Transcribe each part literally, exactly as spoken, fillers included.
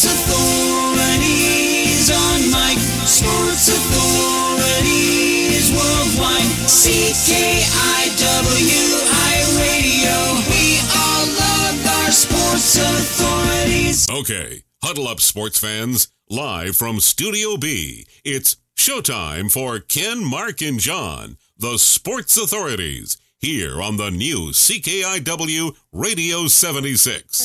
Sports Authorities on mic. Sports Authorities worldwide. C K I W I Radio. We all love our sports authorities. Okay, huddle up, sports fans. Live from Studio B, it's showtime for Ken, Mark, and John, the Sports Authorities, here on the new C K I W Radio seventy-six.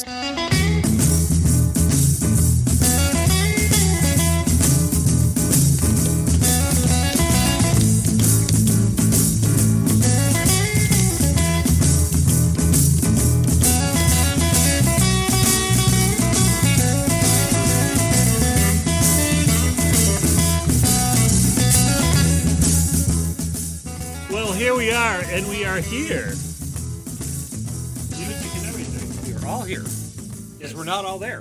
We are, and we are here. Music and everything. We're all here. Because Yes. we're not all there.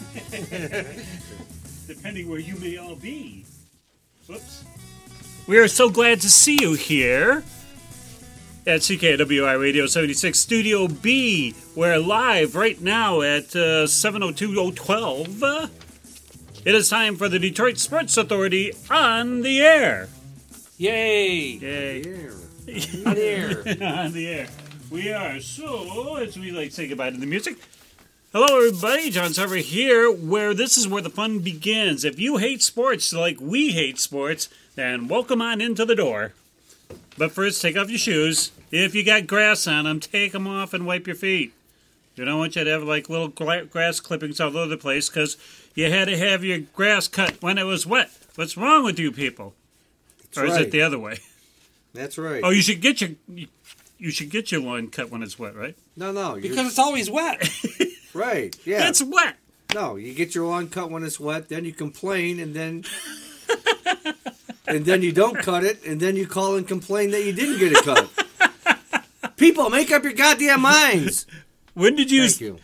Depending where you may all be. Whoops. We are so glad to see you here at C K W I Radio seventy-six Studio B. We're live right now at uh, seven oh two oh twelve. It is time for the Detroit Sports Authority on the air. Yay! Yay. On the air. On the air. We are. So, as we like to say goodbye to the music. Hello, everybody. John Server here, where this is where the fun begins. If you hate sports like we hate sports, then welcome on into the door. But first, take off your shoes. If you got grass on them, take them off and wipe your feet. You don't want you to have like little gra- grass clippings all over the place because you had to have your grass cut when it was wet. What's wrong with you people? That's or is right. it the other way? That's right. Oh, you should get your you should get your lawn cut when it's wet, right? No, no. you're- Because it's always wet. Right, yeah. It's wet. No, you get your lawn cut when it's wet, then you complain, and then... and then you don't cut it, and then you call and complain that you didn't get it cut. People, make up your goddamn minds! When did you... Thank you.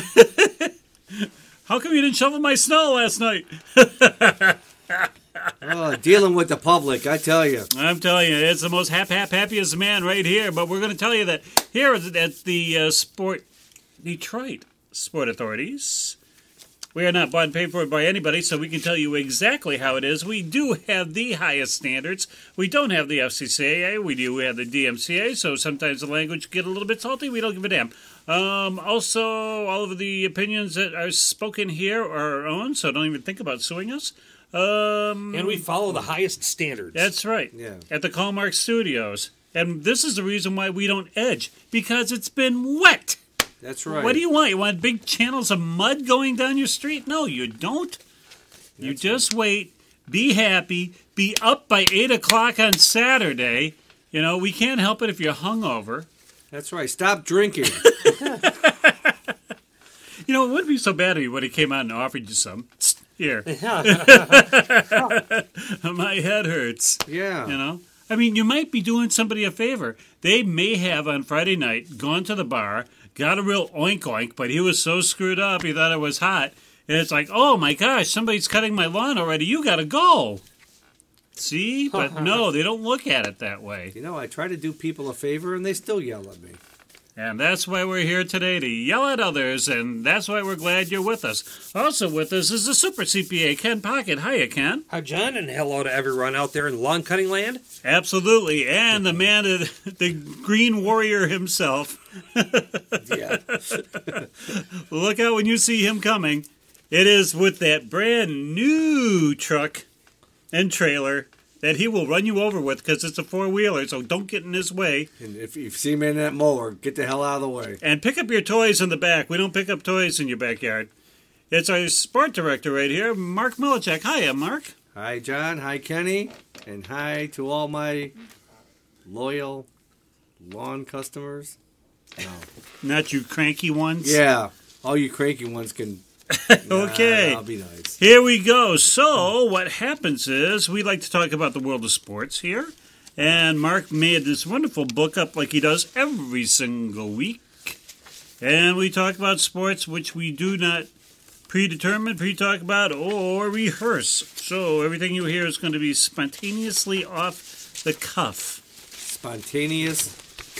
How come you didn't shovel my snow last night? Oh, dealing with the public, I tell you. I'm telling you, it's the most hap hap happiest man right here. But we're going to tell you that here at the uh, Sport Detroit Sport Authorities, we are not bought and paid for by anybody, so we can tell you exactly how it is. We do have the highest standards. We don't have the F C C A A. We do have the D M C A, so sometimes the language get a little bit salty. We don't give a damn. Um, also, all of the opinions that are spoken here are our own, so don't even think about suing us. Um, And we follow the highest standards. That's right. Yeah. At the Callmark Studios. And this is the reason why we don't edge, because it's been wet. That's right. What do you want? You want big channels of mud going down your street? No, you don't. You That's just wait, be happy, be up by eight o'clock on Saturday. You know, we can't help it if you're hungover. That's right. Stop drinking. You know, it wouldn't be so bad if he would have came out and offered you some. Here. My head hurts. Yeah. You know? I mean, you might be doing somebody a favor. They may have on Friday night gone to the bar, got a real oink oink, but he was so screwed up he thought it was hot. And it's like, oh my gosh, somebody's cutting my lawn already. You got to go. See? But no, they don't look at it that way. You know, I try to do people a favor, and they still yell at me. And that's why we're here today, to yell at others, and that's why we're glad you're with us. Also with us is the Super C P A, Ken Pocket. Hiya, Ken. Hi, John, and hello to everyone out there in lawn cutting land. Absolutely. And the man, the Green Warrior himself. Yeah. Look out when you see him coming. It is with that brand new truck and trailer that he will run you over with because it's a four-wheeler, so don't get in his way. And if you see me in that mower, get the hell out of the way. And pick up your toys in the back. We don't pick up toys in your backyard. It's our sport director right here, Mark Milichek. Hiya, Mark. Hi, John. Hi, Kenny. And hi to all my loyal lawn customers. No. Not you cranky ones. Yeah. All you cranky ones can... Okay. Nah, I'll be nice. Here we go. So, what happens is we like to talk about the world of sports here. And Mark made this wonderful book up like he does every single week. And we talk about sports which we do not predetermine, pre-talk about, or rehearse. So, everything you hear is going to be spontaneously off the cuff. Spontaneous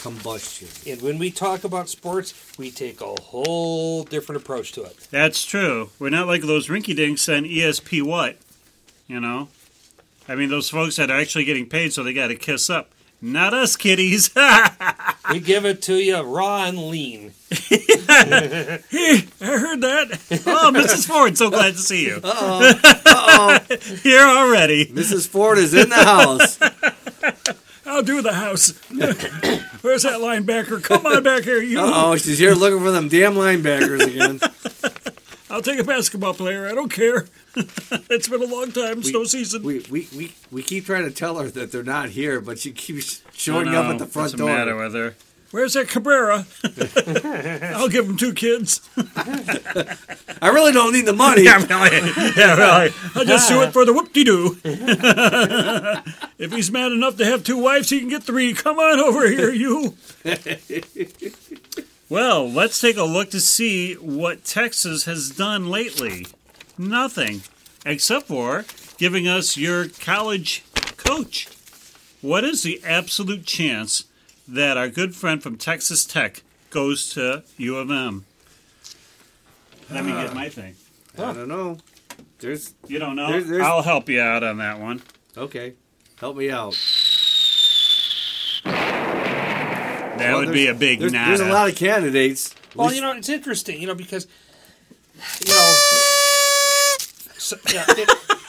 combustion. And when we talk about sports, we take a whole different approach to it. That's true. We're not like those rinky-dinks on E S P what, you know? I mean, those folks that are actually getting paid, so they got to kiss up. Not us, kiddies. We give it to you raw and lean. Hey, I heard that. Oh, Missus Ford, so glad to see you. Uh-oh. Uh-oh. Here already. Missus Ford is in the house. I'll do the house. Where's that linebacker? Come on back here, you. Uh-oh, she's here looking for them damn linebackers again. I'll take a basketball player. I don't care. It's been a long time. Snow season. We, we, we, we keep trying to tell her that they're not here, but she keeps showing I up know. at the front What's door. the matter with her? Where's that Cabrera? I'll give him two kids. I really don't need the money. Yeah, really. Yeah, really. I'll just do it for the whoop-de-doo. If he's mad enough to have two wives, he can get three. Come on over here, you. Well, let's take a look to see what Texas has done lately. Nothing, except for giving us your college coach. What is the absolute chance that our good friend from Texas Tech goes to U of M? Let me get my thing. I don't know. There's You don't know? There's- there's- I'll help you out on that one. okay. Help me out. That Well, would there's- be a big there's, nada. there's a lot of candidates. At Well, least- you know, it's interesting, you know, because, you know, so, yeah, it,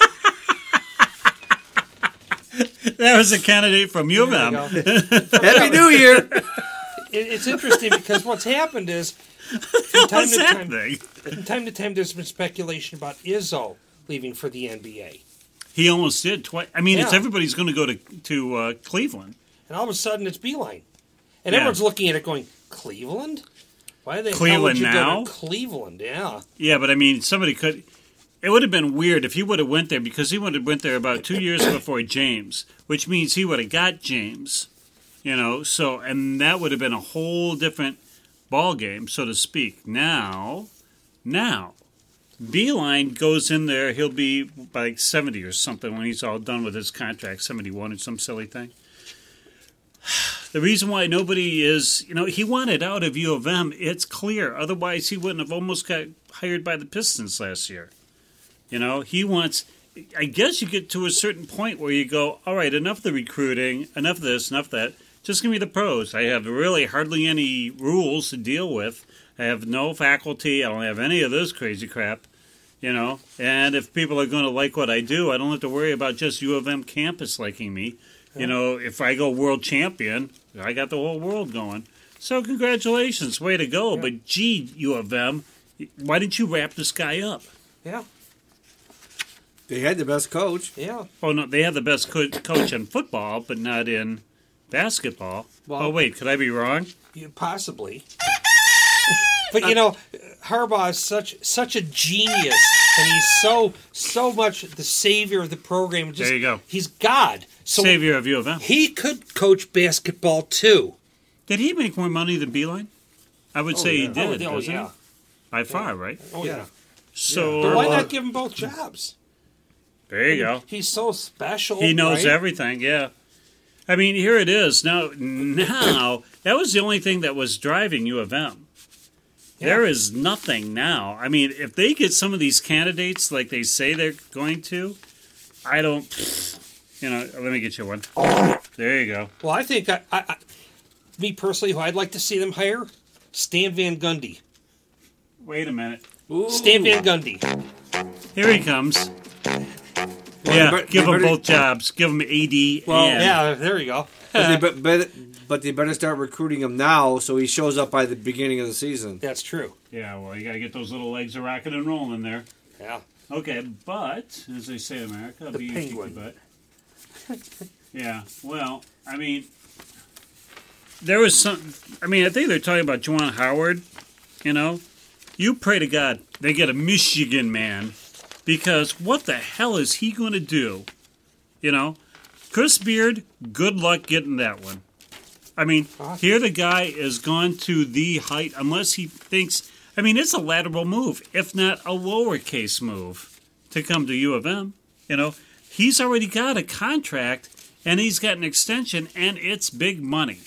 That was a candidate from U of there M. you go. Happy New Year. It, it's interesting because what's happened is from time What's to that time, thing? from time to time, there's been speculation about Izzo leaving for the N B A, He almost did twice. I mean, it's Yeah. everybody's going to go to to uh, Cleveland. and all of a sudden it's Beeline, and Yeah. everyone's looking at it going, Cleveland? Why the hell Cleveland would you now? go to Cleveland? Yeah, Yeah, but I mean, somebody could. It would have been weird if he would have went there because he would have went there about two years before James, which means he would have got James. You know, so and that would have been a whole different ball game, so to speak. Now, now, Beeline goes in there. He'll be like seventy or something when he's all done with his contract, seventy-one or some silly thing. The reason why nobody is, you know, he wanted out of U of M. It's clear. Otherwise, he wouldn't have almost got hired by the Pistons last year. You know, he wants. I guess you get to a certain point where you go, all right, enough of the recruiting, enough of this, enough of that. Just give me the pros. I have really hardly any rules to deal with. I have no faculty. I don't have any of this crazy crap. You know, and if people are going to like what I do, I don't have to worry about just U of M campus liking me. You know, if I go world champion, I got the whole world going. So congratulations, way to go. Yeah. But gee, U of M, why didn't you wrap this guy up? yeah, They had the best coach. yeah. Oh, no, they have the best co- coach in football, but not in basketball. Well- oh, wait, could I be wrong? You, possibly. But you know, Harbaugh is such such a genius, and he's so so much the savior of the program. Just, There you go. He's God. So Savior of U of M. he could coach basketball too. Did he make more money than Beeline? I would say he yeah. did, oh, doesn't yeah. he? By far, right? Oh yeah. So But why Harbaugh- not give them both jobs? there you go. He's so special. He knows right? everything, yeah. I mean, here it is. Now, now that was the only thing that was driving U of M. Yeah. There is nothing now. I mean, if they get some of these candidates like they say they're going to, I don't, you know, let me get you one. There you go. Well, I think I, I, I, me personally, who I'd like to see them hire, Stan Van Gundy. Wait a minute. Ooh. Stan Van Gundy. Here he comes. Well, Yeah, they bet- give they them better- both jobs. Give them A D Well, and... Yeah, there you go. But they, bet- bet- but they better start recruiting him now so he shows up by the beginning of the season. That's true. Yeah, well, you got to get those little legs a rocking and rolling there. Yeah. Okay, but, as they say in America, The be penguin. But yeah, well, I mean, there was some. I mean, I think they're talking about Juwan Howard. You know, you pray to God they get a Michigan man, because what the hell is he going to do? You know, Chris Beard. Good luck getting that one. I mean, here the guy is gone to the height, unless he thinks. I mean, it's a lateral move, if not a lowercase move, to come to U of M. You know, he's already got a contract, and he's got an extension, and it's big money.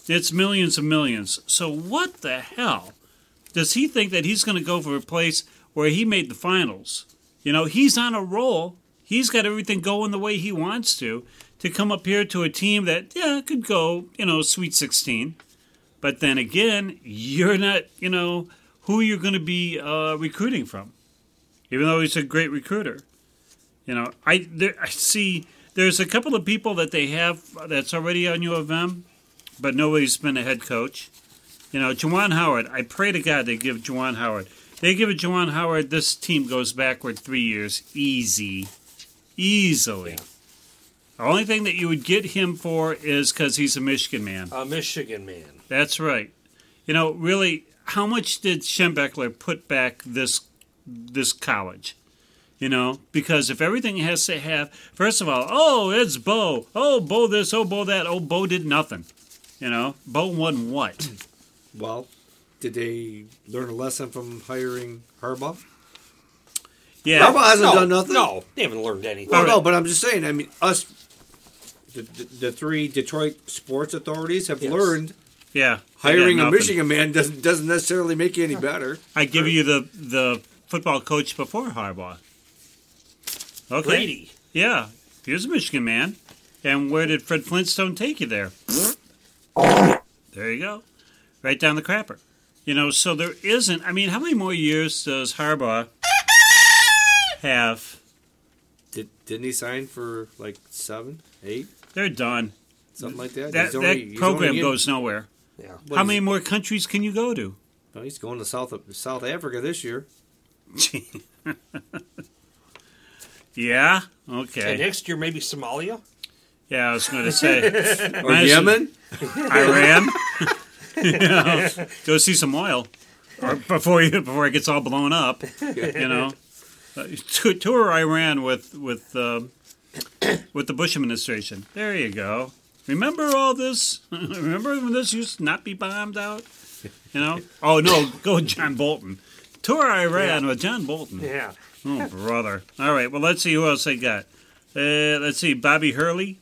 It's millions and millions. So what the hell does he think that he's going to go for a place where he made the finals? You know, he's on a roll. He's got everything going the way he wants to, to come up here to a team that, yeah, could go, you know, Sweet sixteen. But then again, you're not, you know, who you're going to be uh, recruiting from, even though he's a great recruiter. You know, I, there, I see there's a couple of people that they have that's already on U of M, but nobody's been a head coach. You know, Juwan Howard, I pray to God they give Juwan Howard. They give it Juwan Howard, this team goes backward three years. Easy. Easily. Yeah. The only thing that you would get him for is because he's a Michigan man. A Michigan man. That's right. You know, really, how much did Schembechler put back this this college? You know, because if everything has to have, first of all, oh, it's Bo. Oh, Bo this, oh, Bo that. Oh, Bo did nothing. You know, Bo won what? Well, did they learn a lesson from hiring Harbaugh? Yeah. Harbaugh hasn't no, done nothing. No, they haven't learned anything. Well, All no, right. but I'm just saying. I mean, us, the, the, the three Detroit sports authorities have Yes. learned Yeah. they hiring got a nothing. Michigan man doesn't doesn't necessarily make you any better. I give you the the football coach before Harbaugh. Okay. Brady. Yeah, he was a Michigan man. And where did Fred Flintstone take you there? There you go. Right down the crapper. You know, so there isn't... I mean, how many more years does Harbaugh have? Did didn't he sign for like seven, eight, They're done. something like that? That, He's only- that he's program only in- goes nowhere. Yeah. what How is- many more countries can you go to? Well, he's going to South South Africa this year. Yeah? And Okay. next year, maybe Somalia? Yeah, I was going to say... Or Might as- Yemen. Iran. You know, go see some oil or before you, before it gets all blown up. You know, uh, t- tour Iran with with uh, with the Bush administration. There you go. Remember all this? Remember when this used to not be bombed out? You know? Oh no, go John Bolton. Tour Iran Yeah. with John Bolton. Yeah. Oh brother. All right. Well, let's see who else they got. Uh, let's see, Bobby Hurley.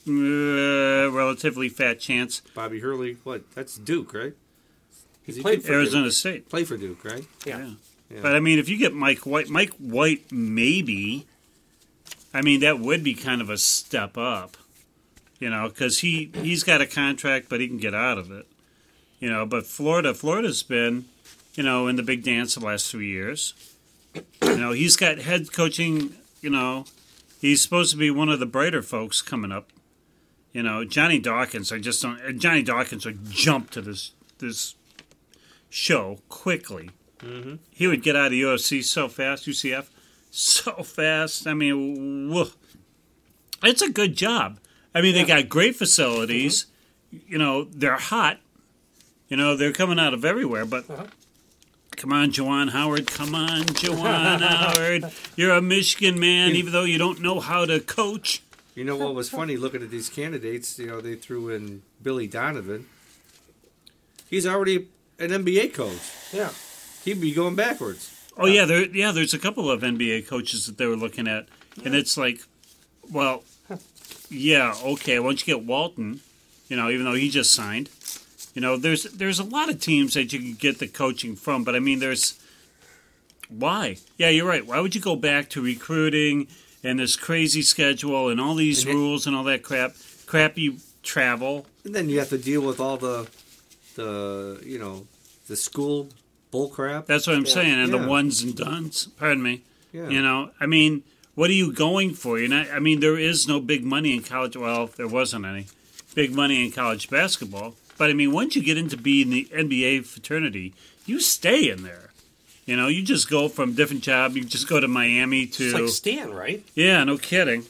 Uh, relatively fat chance. Bobby Hurley. What? That's Duke, right? He Is he played Duke? for Arizona State. Play for Duke, right? Yeah. Yeah. Yeah. But I mean, if you get Mike White, Mike White, maybe. I mean, that would be kind of a step up, you know, because he he's got a contract, but he can get out of it, you know. But Florida, Florida's been, you know, in the big dance the last three years. You know, he's got head coaching. You know, he's supposed to be one of the brighter folks coming up. You know, Johnny Dawkins. I just don't. Johnny Dawkins would jump to this this show quickly. Mm-hmm. He would get out of U F C so fast, U C F, so fast. I mean, woof. It's a good job. I mean, they got great facilities. You know, they're hot. You know, they're coming out of everywhere. But Uh-huh. come on, Juwan Howard. Come on, Juwan Howard. You're a Michigan man, even though you don't know how to coach. You know what was funny looking at these candidates? You know, they threw in Billy Donovan. He's already an N B A coach. Yeah. He'd be going backwards. Oh yeah, there yeah, there's a couple of N B A coaches that they were looking at, and it's like, well, yeah, okay. Why don't you get Walton? You know, even though he just signed. You know, there's there's a lot of teams that you can get the coaching from, but I mean, there's why? Yeah, you're right. Why would you go back to recruiting and this crazy schedule and all these And it- rules and all that crap, crappy travel? And then you have to deal with all the, the you know, the school bull crap. That's what I'm saying, and Yeah. the ones and dones. Pardon me. Yeah. You know, I mean, what are you going for? You're not. I mean, there is no big money in college. Well, there wasn't any big money in college basketball. But I mean, once you get into being the N B A fraternity, you stay in there. You know, you just go from different job. You just go to Miami to It's like Stan, right? yeah, no kidding.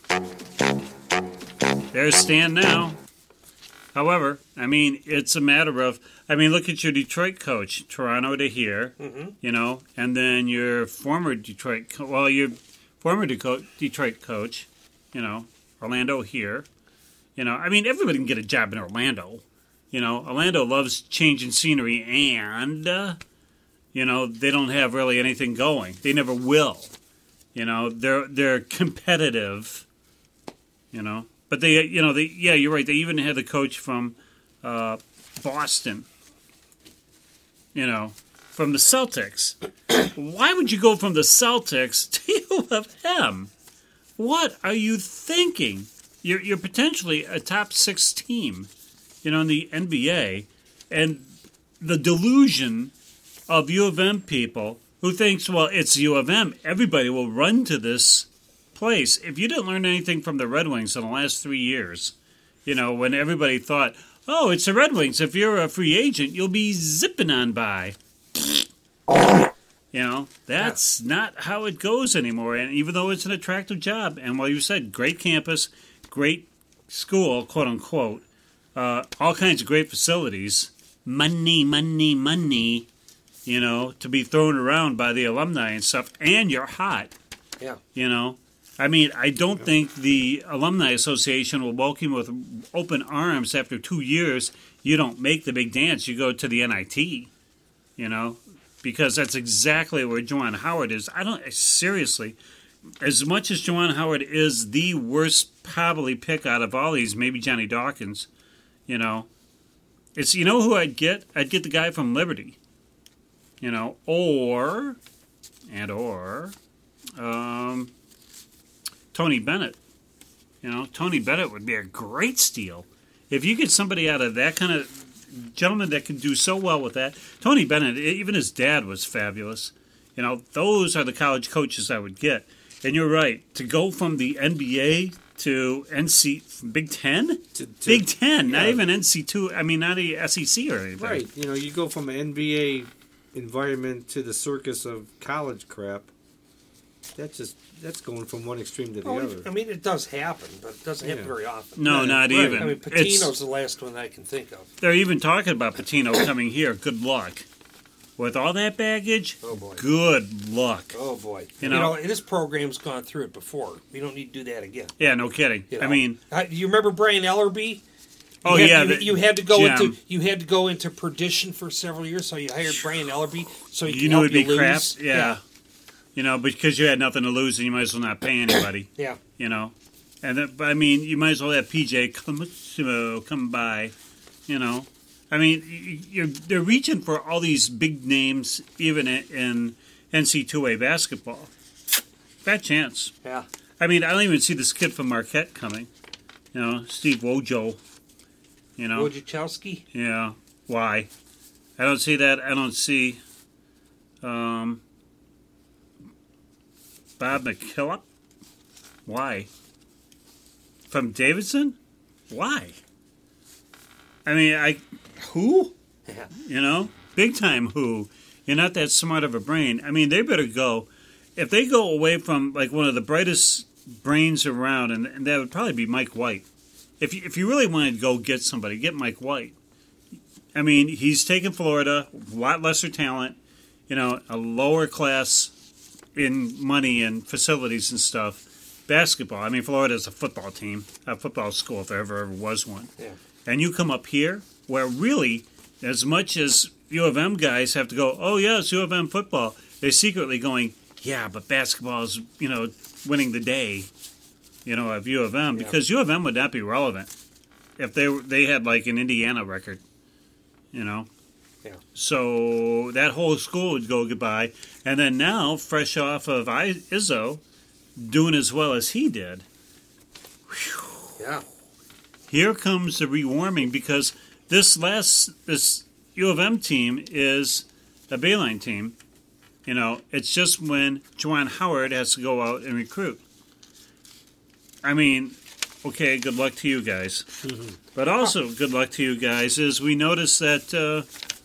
There's Stan now. However, I mean, it's a matter of, I mean, look at your Detroit coach, Toronto to here, Mm-hmm. you know, and then your former Detroit, co- well, your former Deco- Detroit coach, you know, Orlando here. You know, I mean, everybody can get a job in Orlando. You know, Orlando loves changing scenery, and, uh, you know, they don't have really anything going. They never will. You know, they're they're competitive. You know, but they, you know, they, yeah, you're right. They even had the coach from uh, Boston, you know, from the Celtics. Why would you go from the Celtics to U of M? What are you thinking? You're, you're potentially a top six team, you know, in the N B A. And the delusion of U of M people who thinks, well, it's U of M. Everybody will run to this place. If you didn't learn anything from the Red Wings in the last three years, you know, when everybody thought, oh, it's the Red Wings. If you're a free agent, you'll be zipping on by. You know, that's yeah. not how it goes anymore. And even though it's an attractive job, and while you said great campus, great school, quote unquote, uh, all kinds of great facilities, money, money, money, you know, to be thrown around by the alumni and stuff, and you're hot. Yeah. You know, I mean, I don't yeah. think the Alumni Association will welcome you with open arms after two years. You don't make the big dance. You go to the N I T, you know. Because that's exactly where Juwan Howard is. I don't, seriously, as much as Juwan Howard is the worst probably pick out of all these, maybe Johnny Dawkins, you know, it's, you know who I'd get? I'd get the guy from Liberty, you know, or, and or, um, Tony Bennett. You know, Tony Bennett would be a great steal. If you get somebody out of that kind of gentleman that can do so well with that. Tony Bennett, even his dad was fabulous. You know, those are the college coaches I would get. And you're right, to go from the N B A to N C Big Ten, to, to, Big Ten, yeah. Not even N C two. I mean, not a S E C or anything. Right. You know, you go from an N B A environment to the circus of college crap. That's just that's going from one extreme to the oh, other. I mean, it does happen, but it doesn't happen yeah. very often. No, right. not right. even. I mean, Patino's it's, the last one I can think of. They're even talking about Patino coming here. Good luck. With all that baggage, oh boy. Good luck. Oh, boy. You know, you know, this program's gone through it before. We don't need to do that again. Yeah, no kidding. You know? I mean... Uh, you remember Brian Ellerby? You oh, had, yeah. You, the, you had to go Jim. into you had to go into perdition for several years, so you hired Brian Ellerby so he you could knew help it'd be you crap? lose. Yeah. yeah. You know, because you had nothing to lose and you might as well not pay anybody. Yeah. You know? And that, but I mean, you might as well have P J come, come by, you know? I mean, you're, they're reaching for all these big names, even in N C double A basketball. Fat chance. Yeah. I mean, I don't even see this kid from Marquette coming. You know, Steve Wojo. You know. Wojciechowski? Yeah. Why? I don't see that. I don't see um, Bob McKillop. Why? From Davidson? Why? I mean, I... Who? Yeah. You know? Big time who. You're not that smart of a brain. I mean, they better go. If they go away from, like, one of the brightest brains around, and, and that would probably be Mike White. If you, if you really wanted to go get somebody, get Mike White. I mean, he's taken Florida, a lot lesser talent, you know, a lower class in money and facilities and stuff. Basketball. I mean, Florida's a football team, a football school if there ever, ever was one. Yeah. And you come up here where really, as much as U of M guys have to go, oh, yeah, it's U of M football, they're secretly going, yeah, but basketball is, you know, winning the day, you know, of U of M. Yeah. Because U of M would not be relevant if they they had, like, an Indiana record, you know. Yeah. So that whole school would go goodbye. And then now, fresh off of Izzo, doing as well as he did. Whew. Yeah. Here comes the rewarming because this last this U of M team is a Bayline team. You know, it's just when Juwan Howard has to go out and recruit. I mean, okay, good luck to you guys. Mm-hmm. But also, good luck to you guys is we notice that uh,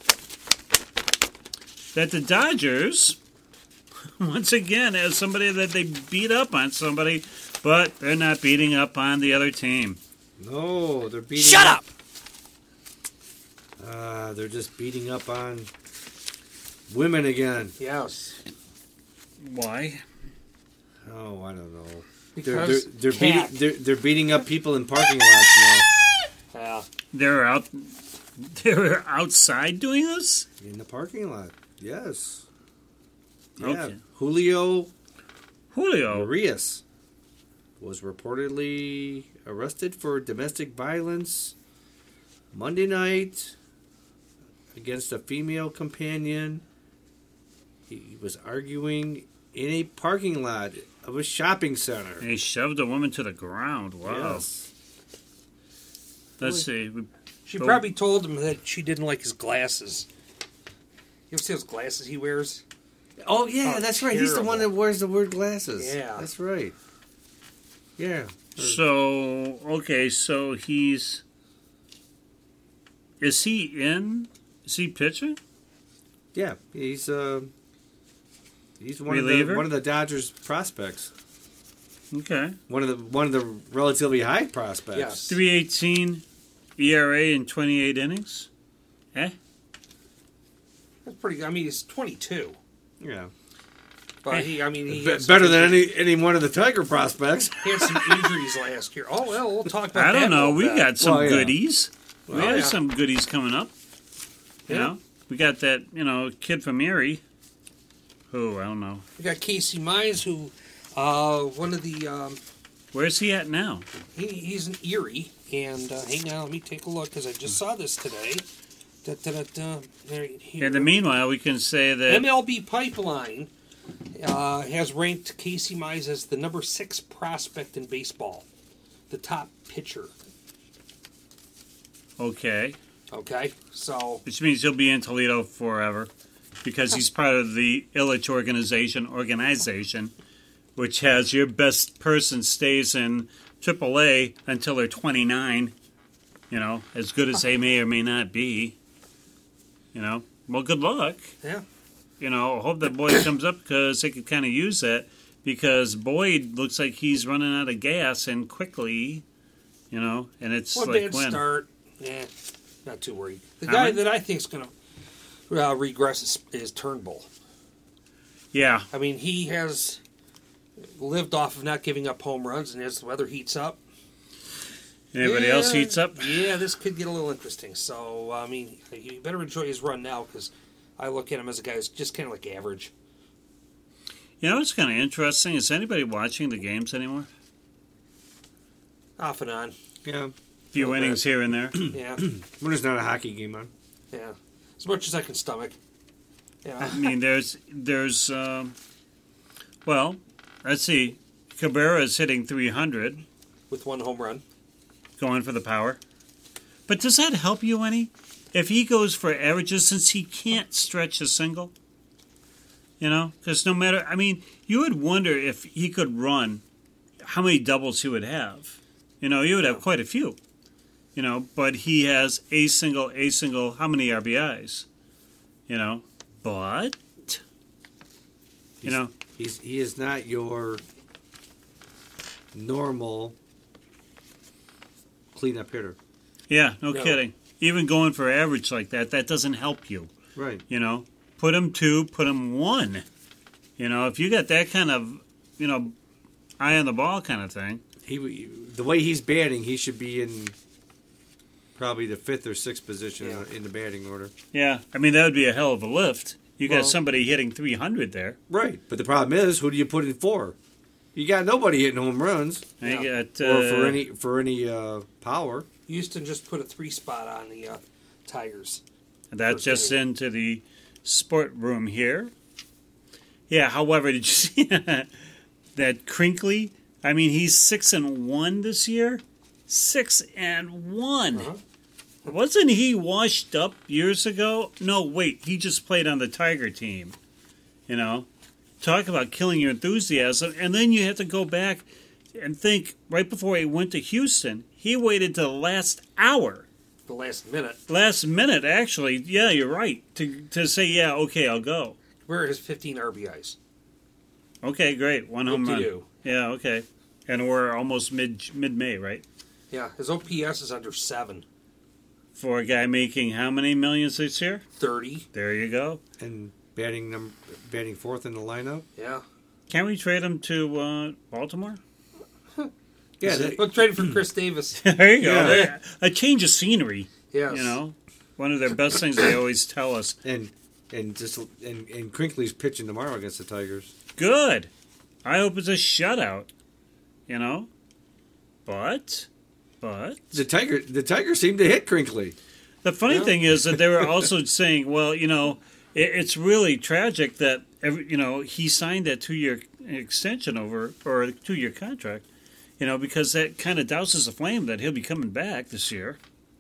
that the Dodgers, once again, as somebody that they beat up on somebody, but they're not beating up on the other team. No, they're beating Shut up! Uh, they're just beating up on women again. Yes. Why? Oh, I don't know. Because they're they're, they're beating they're, they're beating up people in parking lots now. Yeah. They're out. They're outside doing this In the parking lot. Yes. Yeah. Okay. Julio. Julio Urias was reportedly arrested for domestic violence Monday night against a female companion. He was arguing in a parking lot of a shopping center. And he shoved a woman to the ground. Wow. Yes. Let's see. We- She Go. probably told him that she didn't like his glasses. You ever see those glasses he wears? Oh, yeah, Oh, that's right. He's the one that terrible. wears the weird glasses. Yeah. That's right. Yeah. So, okay, so he's... Is he in? Is he pitching? Yeah, he's uh, he's one of Reliever? the one of the Dodgers prospects. Okay. One of the one of the relatively high prospects. Yes. three eighteen E R A in twenty-eight innings. Eh? That's pretty good. I mean, he's twenty-two. Yeah. But he, I mean, he Be- had some better than injuries- any any one of the Tiger prospects. He had some injuries last year. Oh, well, we'll talk about I that. don't know. a We little bit. got some Well, yeah. goodies. we Well, have yeah. some goodies coming up. You Yeah. know? We got that, you know, kid from Erie. Who, I don't know. We got Casey Mize, who, uh, one of the, um, Where's he at now? he, he's in Erie. And uh, hang on, let me take a look, because I just saw this today. Da, da, da, da. There, here. In the meanwhile, we can say that... M L B Pipeline uh, has ranked Casey Mize as the number six prospect in baseball, the top pitcher. Okay. Okay, so Which means he'll be in Toledo forever. Because he's part of the Illich organization, organization, which has your best person stays in triple A until they're twenty-nine. You know, as good as they may or may not be. You know, well, good luck. yeah, You know, I hope that Boyd comes up because they could kind of use that. Because Boyd looks like he's running out of gas and quickly. You know, and it's one like bad when. start. Yeah, not too worried. The How guy many? that I think is going to uh, regress is, is Turnbull. Yeah, I mean, he has lived off of not giving up home runs, and as the weather heats up, anybody yeah, else heats up? Yeah, this could get a little interesting. So, I mean, you better enjoy his run now because I look at him as a guy who's just kind of like average. You know what's kind of interesting? Is anybody watching the games anymore? Off and on. Yeah. Few Little innings here and there. Yeah, When there's not a hockey game on. yeah. As much as I can stomach. Yeah. I mean, there's, there's, um, well, let's see. Cabrera is hitting three hundred, With one home run. going for the power. But does that help you any? If he goes for averages, since he can't stretch a single? You know? Because no matter, I mean, you would wonder if he could run, how many doubles he would have. You know, you would have quite a few. You know, but he has a single, a single, how many R B Is? You know? But, you know, He's he is not your normal cleanup hitter. yeah, no, No. kidding. Even going for average like that, that doesn't help you. Right. You know, put him two, put him one. You know, if you got that kind of, you know, eye on the ball kind of thing. He the way he's batting, he should be in probably the fifth or sixth position Yeah. in the batting order. Yeah, I mean, that would be a hell of a lift. You got Well- somebody hitting three hundred there. Right. But the problem is, who do you put in for? You got nobody hitting home runs And you Yeah. got, uh, or for any for any uh, power. Houston just put a three spot on the uh, Tigers. that's first just inning. into the sport room here. Yeah, however, did you see that, that Crinkly? I mean, he's six and one this year. Six and one. Uh-huh. Wasn't he washed up years ago? No, wait, he just played on the Tiger team. You know, talk about killing your enthusiasm, and then you have to go back and think. Right before he went to Houston, he waited to the last hour, The last minute. last minute actually. Yeah, you're right to to say yeah, okay, I'll go. Where his fifteen R B Is. Okay, great, one home run. Whoop-de-doo. Yeah, okay, and we're almost mid mid May, right? Yeah, his O P S is under seven. For a guy making how many millions this year? thirty. There you go. And batting num- batting fourth in the lineup. Yeah. Can we trade him to uh, Baltimore? Yeah, they, But traded for Chris Davis. There you go. Yeah. There- A change of scenery. Yes. You know, one of their best things they always tell us. and and just and, and Crinkly's pitching tomorrow against the Tigers. Good. I hope it's a shutout. You know, but but The Tiger the Tigers seem to hit Crinkly. The funny Yeah. thing is that they were also saying, well, you know, it, it's really tragic that every, you know, he signed that two-year extension over or a two-year contract, you know, because that kind of douses the flame that he'll be coming back this year.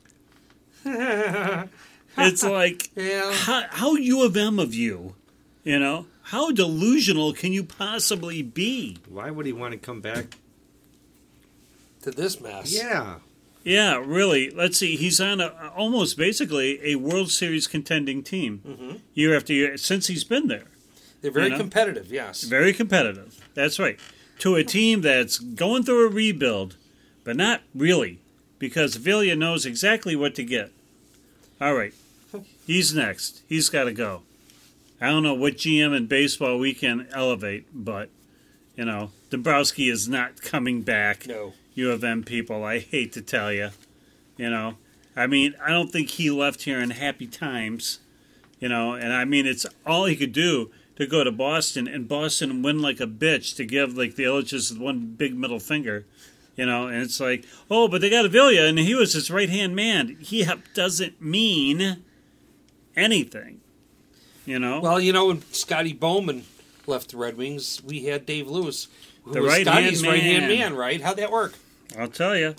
It's like, Yeah. how, how U of M of you, you know, how delusional can you possibly be? Why would he want to come back? To this mess. Yeah. Yeah, really. Let's see. He's on a, almost basically a World Series contending team Mm-hmm. year after year since he's been there. They're very You know? competitive, yes. Very competitive. That's right. To a team that's going through a rebuild, but not really, because Avila knows exactly what to get. All right. He's next. He's got to go. I don't know what G M in baseball we can elevate, but, you know, Dombrowski is not coming back. No. U of M people, I hate to tell you. You know, I mean, I don't think he left here in happy times. You know, and I mean, it's all he could do to go to Boston and Boston win like a bitch to give like the Illiches one big middle finger. You know, and it's like, oh, but they got Avila and he was his right hand man. He doesn't mean anything. You know, Well, you know, when Scotty Bowman left the Red Wings, we had Dave Lewis, who The was right-hand Scotty's right-hand man. man, right? How'd that work? I'll tell you.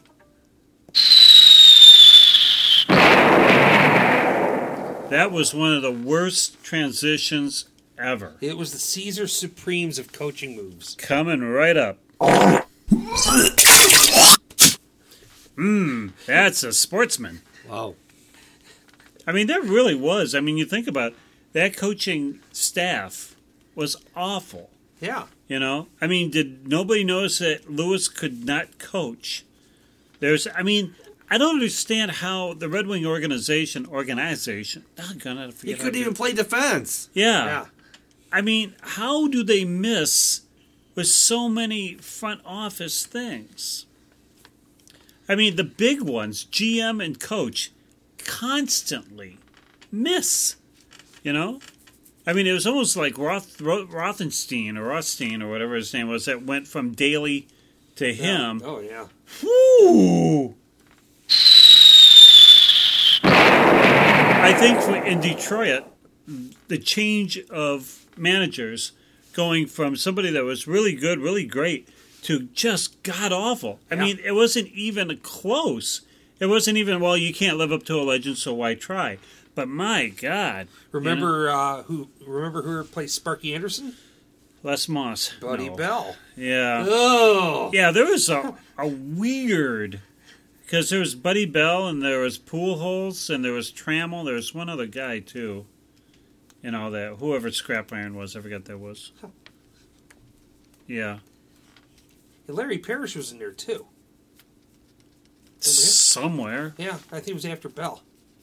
That was one of the worst transitions ever. It was the Caesar Supremes of coaching moves. Coming right up. Mmm, that's a sportsman. Wow. I mean, that really was. I mean, you think about it, that coaching staff was awful. Yeah. You know, I mean, did nobody notice that Lewis could not coach? There's, I mean, I don't understand how the Red Wing organization, organization, doggone it, I He forget how couldn't to- even play defense. Yeah. Yeah. I mean, how do they miss with so many front office things? I mean, the big ones, G M and coach, constantly miss, you know? I mean, it was almost like Roth, Roth, Rothenstein or Rothstein or whatever his name was that went from Daly to him. Oh, yeah. Whew. I think for, in Detroit, the change of managers going from somebody that was really good, really great, to just god awful. I Yeah. mean, it wasn't even close. It wasn't even, well, you can't live up to a legend, so why try? But my God. Remember uh, who Remember who replaced Sparky Anderson? Les Moss. Buddy No. Bell. Yeah. Oh. Yeah, there was a, a weird, because there was Buddy Bell and there was Pujols and there was Trammell. There was one other guy too. You know, that whoever Scrap Iron was, I forgot that was. Yeah. And Larry Parrish was in there, too. Somewhere. Yeah, I think it was after Bell.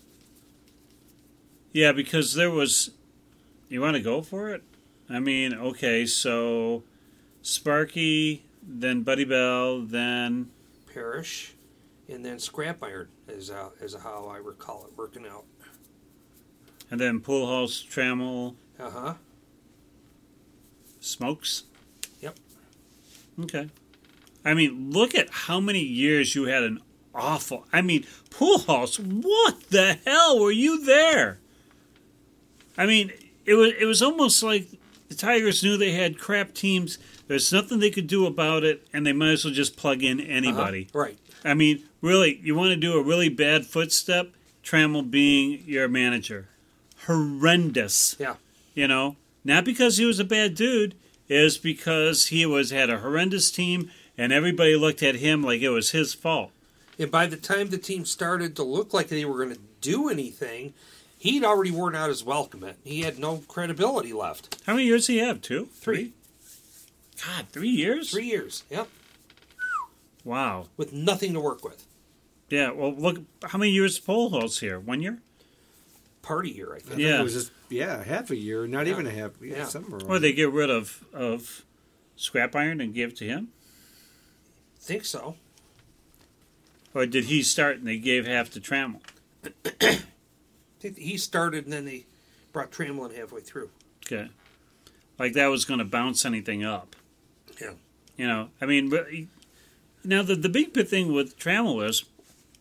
Yeah, because there was. You want to go for it? I mean, okay, so Sparky, then Buddy Bell, then. Parrish, and then Scrap Iron, is, uh, is how I recall it working out. And then Pujols, Trammell, Uh-huh. Smokes. Yep. Okay. I mean, look at how many years you had an awful. I mean, Pujols, what the hell were you there? I mean, it was it was almost like the Tigers knew they had crap teams. There's nothing they could do about it, and they might as well just plug in anybody. Uh-huh. Right. I mean, really, you want to do a really bad footstep? Trammell being your manager, horrendous. Yeah. You know, not because he was a bad dude, is because he was had a horrendous team, and everybody looked at him like it was his fault. And by the time the team started to look like they were going to do anything, he'd already worn out his welcome. It. He had no credibility left. How many years did he have? Two? Three. God, three years? Three years. Yep. Wow. With nothing to work with. Yeah, well, look, how many years Pujols here? One year? Party year, I I think. think Yeah. It was just, yeah, half a year, not Yeah. even a half. Yeah, Yeah. somewhere around. Or they get rid of, of Scrap Iron and give it to him? think so. Or did he start and they gave half to Trammell? I think he started and then they brought Trammell in halfway through. Okay. Like that was going to bounce anything up. Yeah. You know, I mean, but he- now the, the big thing with Trammell is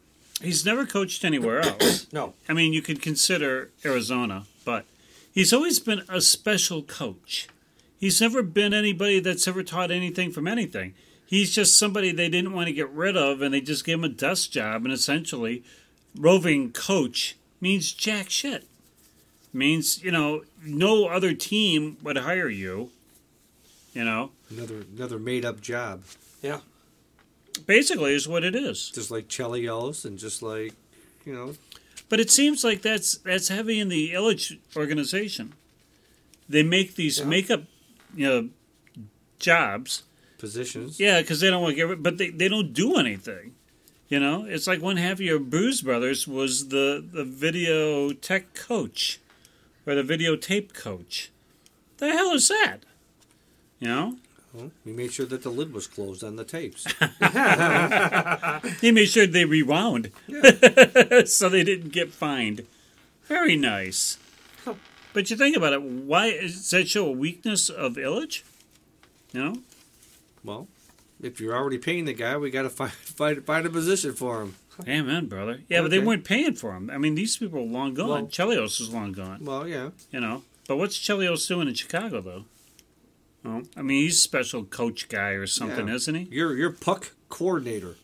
He's never coached anywhere else. No. I mean, you could consider Arizona, but he's always been a special coach. He's never been anybody that's ever taught anything from anything. He's just somebody they didn't want to get rid of, and they just gave him a desk job, and essentially, roving coach means jack shit. Means, you know, no other team would hire you, you know. Another another made up job. Yeah. Basically is what it is. Just like Chelios and just like, you know. But it seems like that's that's heavy in the Illich organization. They make these Yeah. makeup, you know, jobs. Positions. Yeah, because they don't want to get rid, but they, they don't do anything. You know, it's like one half of your Blues Brothers was the, the video tech coach or the videotape coach. The hell is that? You know? Well, we made sure that the lid was closed on the tapes. He made sure they rewound so they didn't get fined. Very nice. But you think about it, why does that show a weakness of Illich? You know? Well, if you're already paying the guy, we got to find, find find a position for him. Amen, brother. Yeah, but they Okay. weren't paying for him. I mean, these people are long gone. Well- Chelios is long gone. Well, yeah. You know, but what's Chelios doing in Chicago, though? Well, I mean, he's a special coach guy or something, Yeah. isn't he? You're you're puck coordinator.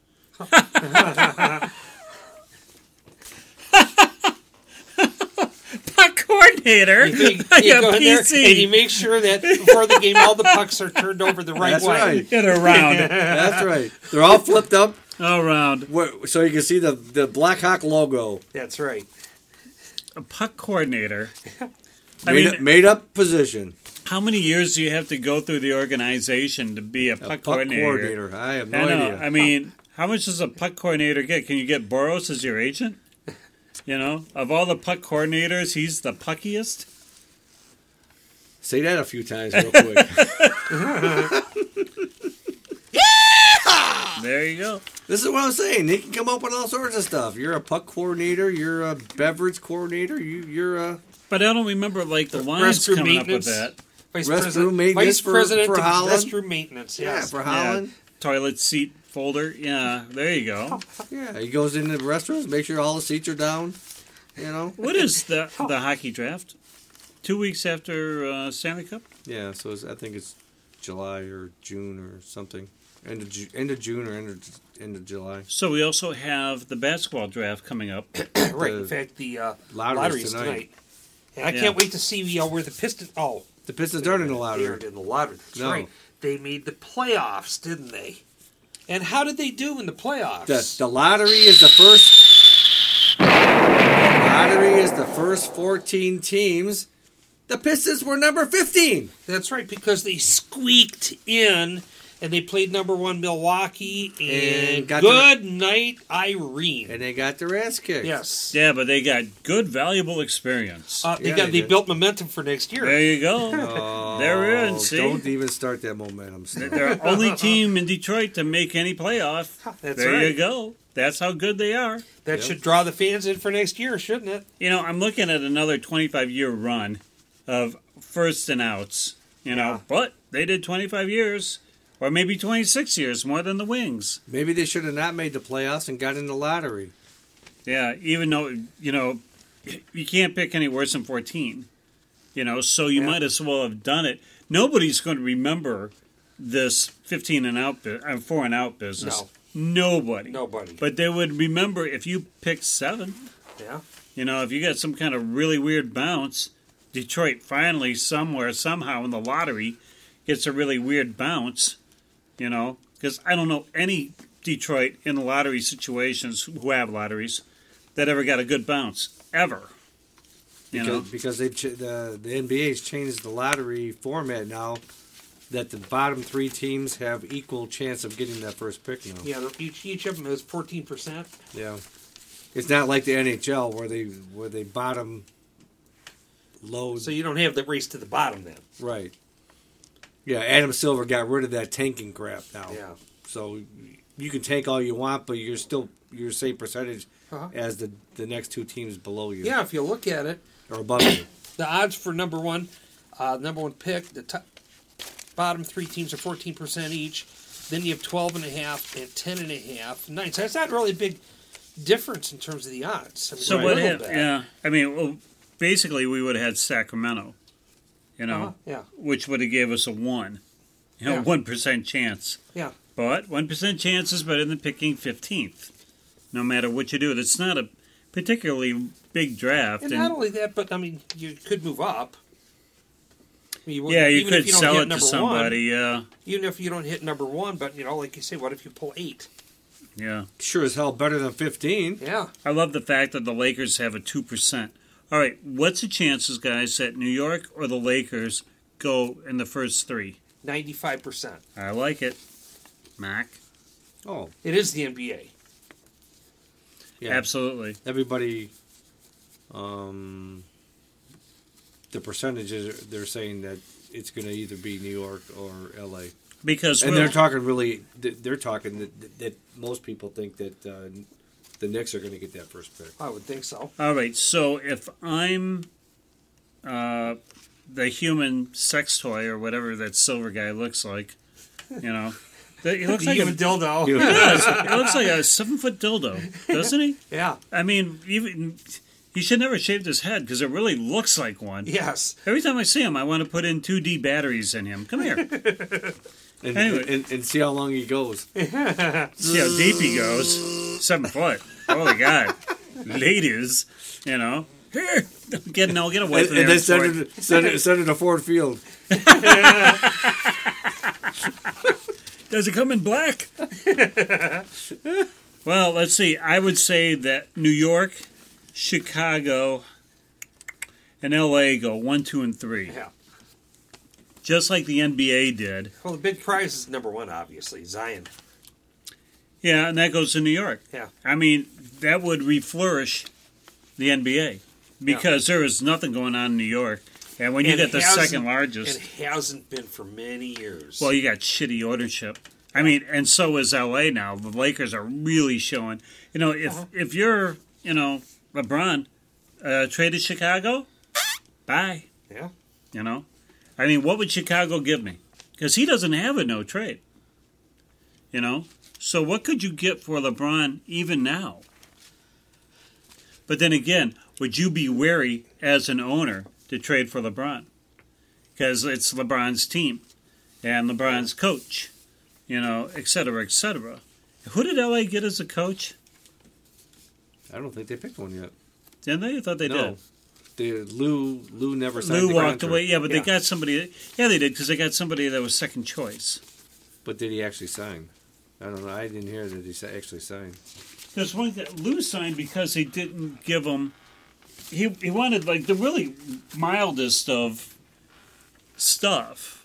Puck coordinator. You, think, you Yeah, go in there P C. and you make sure that before the game all the pucks are turned over the right That's way. right. Get around. That's right. They're all flipped up All around. wh- so you can see the the Blackhawk logo. That's right. A puck coordinator. I Made, mean, up, made up position. how many years do you have to go through the organization to be a puck, A puck coordinator? coordinator. I have no I know. idea. I mean, how much does a puck coordinator get? Can you get Boros as your agent? You know, of all the puck coordinators, he's the puckiest. Say that a few times real quick. There you go. This is what I'm saying. They can come up with all sorts of stuff. You're a puck coordinator. You're a beverage coordinator. You, you're a But I don't remember like the lines Restroom coming up with maintenance. that. Vice Restroom president, maintenance Vice for- president for of Holland? restroom maintenance. yeah Yes. for Holland. Toilet seat folder. Yeah, there you go. Yeah, he goes into the restaurants, make sure all the seats are down. You know. What is the the hockey draft? Two weeks after uh, Stanley Cup. Yeah, so it's, I think it's July or June or something. End of Ju- end of June or end of end of July. So we also have the basketball draft coming up. Right. In The fact, the uh, lottery's lottery's tonight. tonight. And I Yeah. can't wait to see uh, where the Pistons. Oh, The Pistons aren't in the they lottery. aren't in the lottery. That's No. right. They made the playoffs, didn't they? And how did they do in the playoffs? The, the lottery is the first. The lottery is the first fourteen teams. The Pistons were number fifteen. That's right, because they squeaked in and they played number one Milwaukee and, And got good night Irene. And they got their ass kicked. Yes. Yeah, but they got good, valuable experience. Uh, they Yeah, got they they did. built momentum for next year. There you go. Oh, They're in, see? Don't even start that momentum stuff. They're the only team in Detroit to make any playoff. That's there right. you go. That's how good they are. That Yep. should draw the fans in for next year, shouldn't it? You know, I'm looking at another twenty-five year run of first and outs. You know, Yeah. but they did twenty-five years, or maybe twenty-six years, more than the Wings. Maybe they should have not made the playoffs and got in the lottery. Yeah, even though you know you can't pick any worse than fourteen. You know, so you Yeah. might as well have done it. Nobody's going to remember this fifteen and out, bu- uh, four and out business. No. Nobody. Nobody. But they would remember if you picked seven. Yeah. You know, if you got some kind of really weird bounce, Detroit finally somewhere, somehow in the lottery gets a really weird bounce, you know, because I don't know any Detroit in the lottery situations who have lotteries that ever got a good bounce, ever. You know, Because, because they've ch- the, the N B A's changed the lottery format now that the bottom three teams have equal chance of getting that first pick now. Yeah, they're- each, each of them is fourteen percent. Yeah. It's not like the N H L where they where they bottom load. So you don't have the race to the bottom then. Right. Yeah, Adam Silver got rid of that tanking crap now. Yeah. So you can tank all you want, but you're still your same percentage Uh-huh. as the, the next two teams below you. Yeah, if you look at it, Or above you. the odds for number one, uh, number one pick, the top, bottom three teams are fourteen percent each. Then you have twelve and a half and ten and a half, nine. So that's not really a big, difference in terms of the odds. I mean, So a what? little hap- bit. Yeah, I mean, well, basically, we would have had Sacramento. You know, Uh-huh, yeah. which would have gave us a one. You know, Yeah. one percent chance. Yeah. But one percent chance is better than picking fifteenth. No matter what you do, it's not a particularly big draft. And and- not only that, but I mean, you could move up. I mean, you- yeah, you even if could you don't sell hit it to number somebody. One, Yeah, even if you don't hit number one, but you know, like you say, what if you pull eight? yeah. Sure as hell better than fifteen. Yeah. I love the fact that the Lakers have a two percent. All right, what's the chances, guys, that New York or the Lakers go in the first three? Ninety-five percent. I like it, Mac. Oh, It is the N B A. yeah. Absolutely. Everybody, um, the percentages they're saying that it's going to either be New York or L A, Because and well, they're talking really. They're talking that, that most people think that uh, the Knicks are going to get that first pick. I would think so. all right, so if I'm uh, the human sex toy or whatever that silver guy looks like, you know, that- he looks The like a, human dildo. he does. He looks like a seven foot dildo, doesn't he? Yeah. I mean, even he should never shaved his head because it really looks like one. Yes. Every time I see him, I want to put in two D batteries in him. Come here, And, Anyway. and, and see how long he goes. see how deep he goes. Seven foot. Holy God, ladies, you know. Here, get no, get away And, from and there. then send Troy. it, send it, send it to Ford Field. Does it come in black? Well, let's see. I would say that New York, Chicago, and L A go one, two, and three. Yeah. Just like the N B A did. Well, the big prize is number one, obviously, Zion. Yeah, and that goes to New York. Yeah. I mean, that would reflourish the N B A because there is nothing going on in New York. And when you And get the hasn't- second largest, It hasn't been for many years. well, you got shitty ownership. I mean, and so is L A now. The Lakers are really showing. You know, if Uh-huh. if you're, you know, LeBron, uh, traded Chicago, bye. Yeah. You know, I mean, what would Chicago give me? Because he doesn't have a no trade. You know, so what could you get for LeBron even now? But then again, would you be wary as an owner to trade for LeBron? Because it's LeBron's team and LeBron's coach, you know, et cetera, et cetera. Who did L A get as a coach? I don't think they picked one yet. Didn't they? I thought they no, did. they, Lou Lou never signed Lou the walked contract. away. Yeah, but Yeah. they got somebody. Yeah, they did because they got somebody that was second choice. But did he actually sign? I don't know. I didn't hear that he sa- actually signed. There's one that Lou signed because he didn't give him. He he wanted like the really mildest of stuff,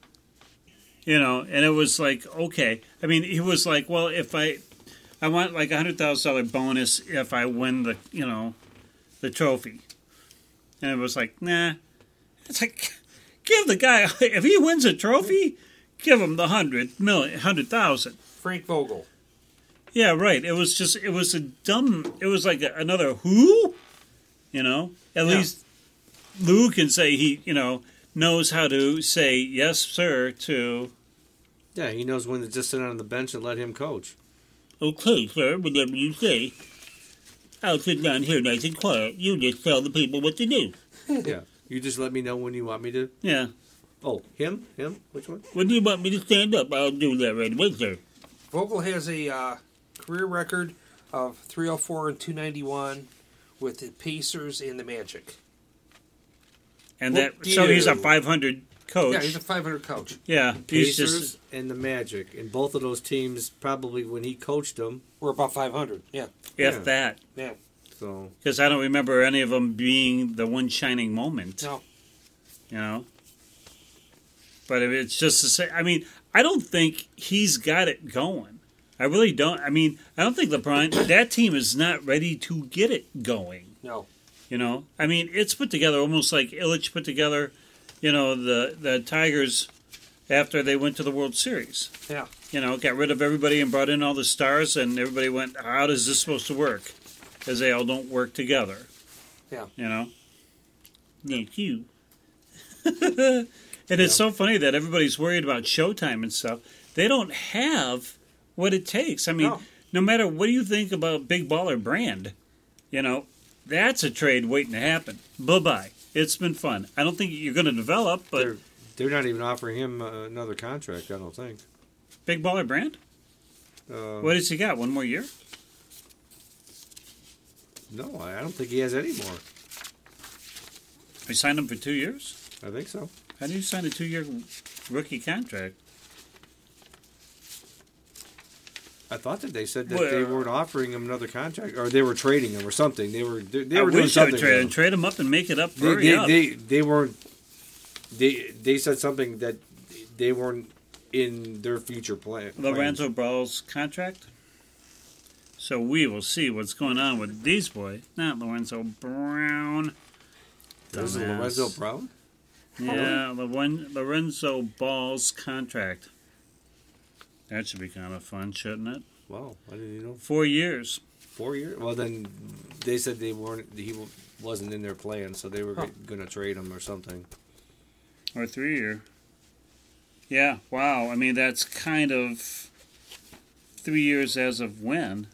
you know. And it was like, okay. I mean, he was like, well, if I, I want like a hundred thousand dollar bonus if I win the, you know, the trophy. And it was like, nah. It's like, give the guy if he wins a trophy, give him the hundred million, hundred thousand. Frank Vogel. Yeah, right. It was just, it was a dumb, it was like a, another who, you know? At Yeah. least Lou can say he, you know, knows how to say yes, sir, to, Yeah, he knows when to just sit on the bench and let him coach. okay, sir, whatever you say. I'll sit down here nice and quiet. You just tell the people what to do. Yeah, you just let me know when you want me to. Yeah. Oh, him, him, which one? When do you want me to stand up? I'll do that right away, sir. Vogel has a uh, career record of three oh four and two ninety-one with the Pacers and the Magic. And Whoop that, so he's a you. five hundred coach. Yeah, he's a five hundred coach. Yeah, he's Pacers just, and the Magic, and both of those teams probably when he coached them. We're about five hundred. Yeah. if yeah. that. Yeah. So Because I don't remember any of them being the one shining moment. No. You know? But if it's just the same. I mean, I don't think he's got it going. I really don't. I mean, I don't think LeBron, that team is not ready to get it going. No. You know? I mean, it's put together almost like Illich put together, you know, the, the Tigers after they went to the World Series. Yeah. You know, got rid of everybody and brought in all the stars, and everybody went, how is this supposed to work? Because they all don't work together. Yeah. You know? Thank you. And it's so funny that everybody's worried about Showtime and stuff. They don't have what it takes. I mean, No. no matter what do you think about Big Baller Brand, you know, that's a trade waiting to happen. Bye-bye. It's been fun. I don't think you're going to develop, but... They're, they're not even offering him uh, another contract, I don't think. Big Baller Brand? Uh, What has he got? One more year? No, I don't think he has any more. We signed him for two years? I think so. How do you sign a two-year rookie contract? I thought that they said that Well, they weren't offering him another contract, or they were trading him or something. They were they, they I were doing wish I would something. trade him. with him. Trade him up and make it up. They, Hurry they, up. they they weren't. They they said something that they weren't in their future plan. Lorenzo Ball's contract. So we will see what's going on with these boys. Not Lorenzo Brown. This is Dumbass. Lorenzo Brown. Yeah, Loren- Lorenzo Ball's contract. That should be kind of fun, shouldn't it? Wow, I didn't even know. Four years. Four years. Well, then they said they weren't. He wasn't in their plan, so they were Huh. going to trade him or something. Or three year. Yeah, wow. I mean, that's kind of three years as of when?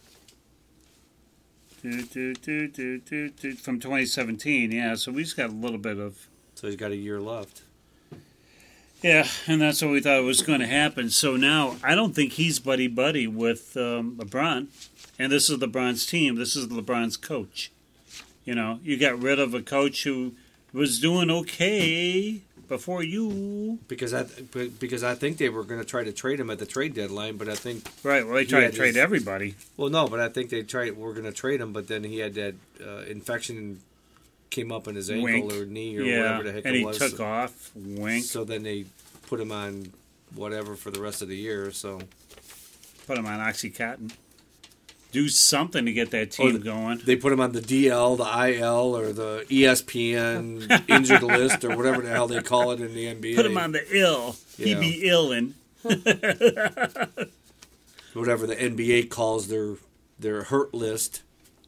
Do, do, do, do, do, do, from twenty seventeen, yeah. So we just got a little bit of... So he's got a year left. Yeah, and that's what we thought was going to happen. So now, I don't think he's buddy-buddy with um, LeBron. And this is LeBron's team. This is LeBron's coach. You know, you got rid of a coach who was doing okay before you. Because I because I think they were going to try to trade him at the trade deadline, but I think Right, well, they try Yeah, to trade just- everybody. well no, but I think they tried were going to trade him, but then he had that uh, infection came up in his ankle Wink. or knee or Yeah, whatever the heck and it he was. took off. Wink. So then they put him on whatever for the rest of the year. So Put him on Oxycontin. Do something to get that team the- going. they put him on the D L, the I L, or the E S P N injured list or whatever the hell they call it in the N B A. Put him on the ill. He Yeah. be illin'. Whatever the N B A calls their their hurt list.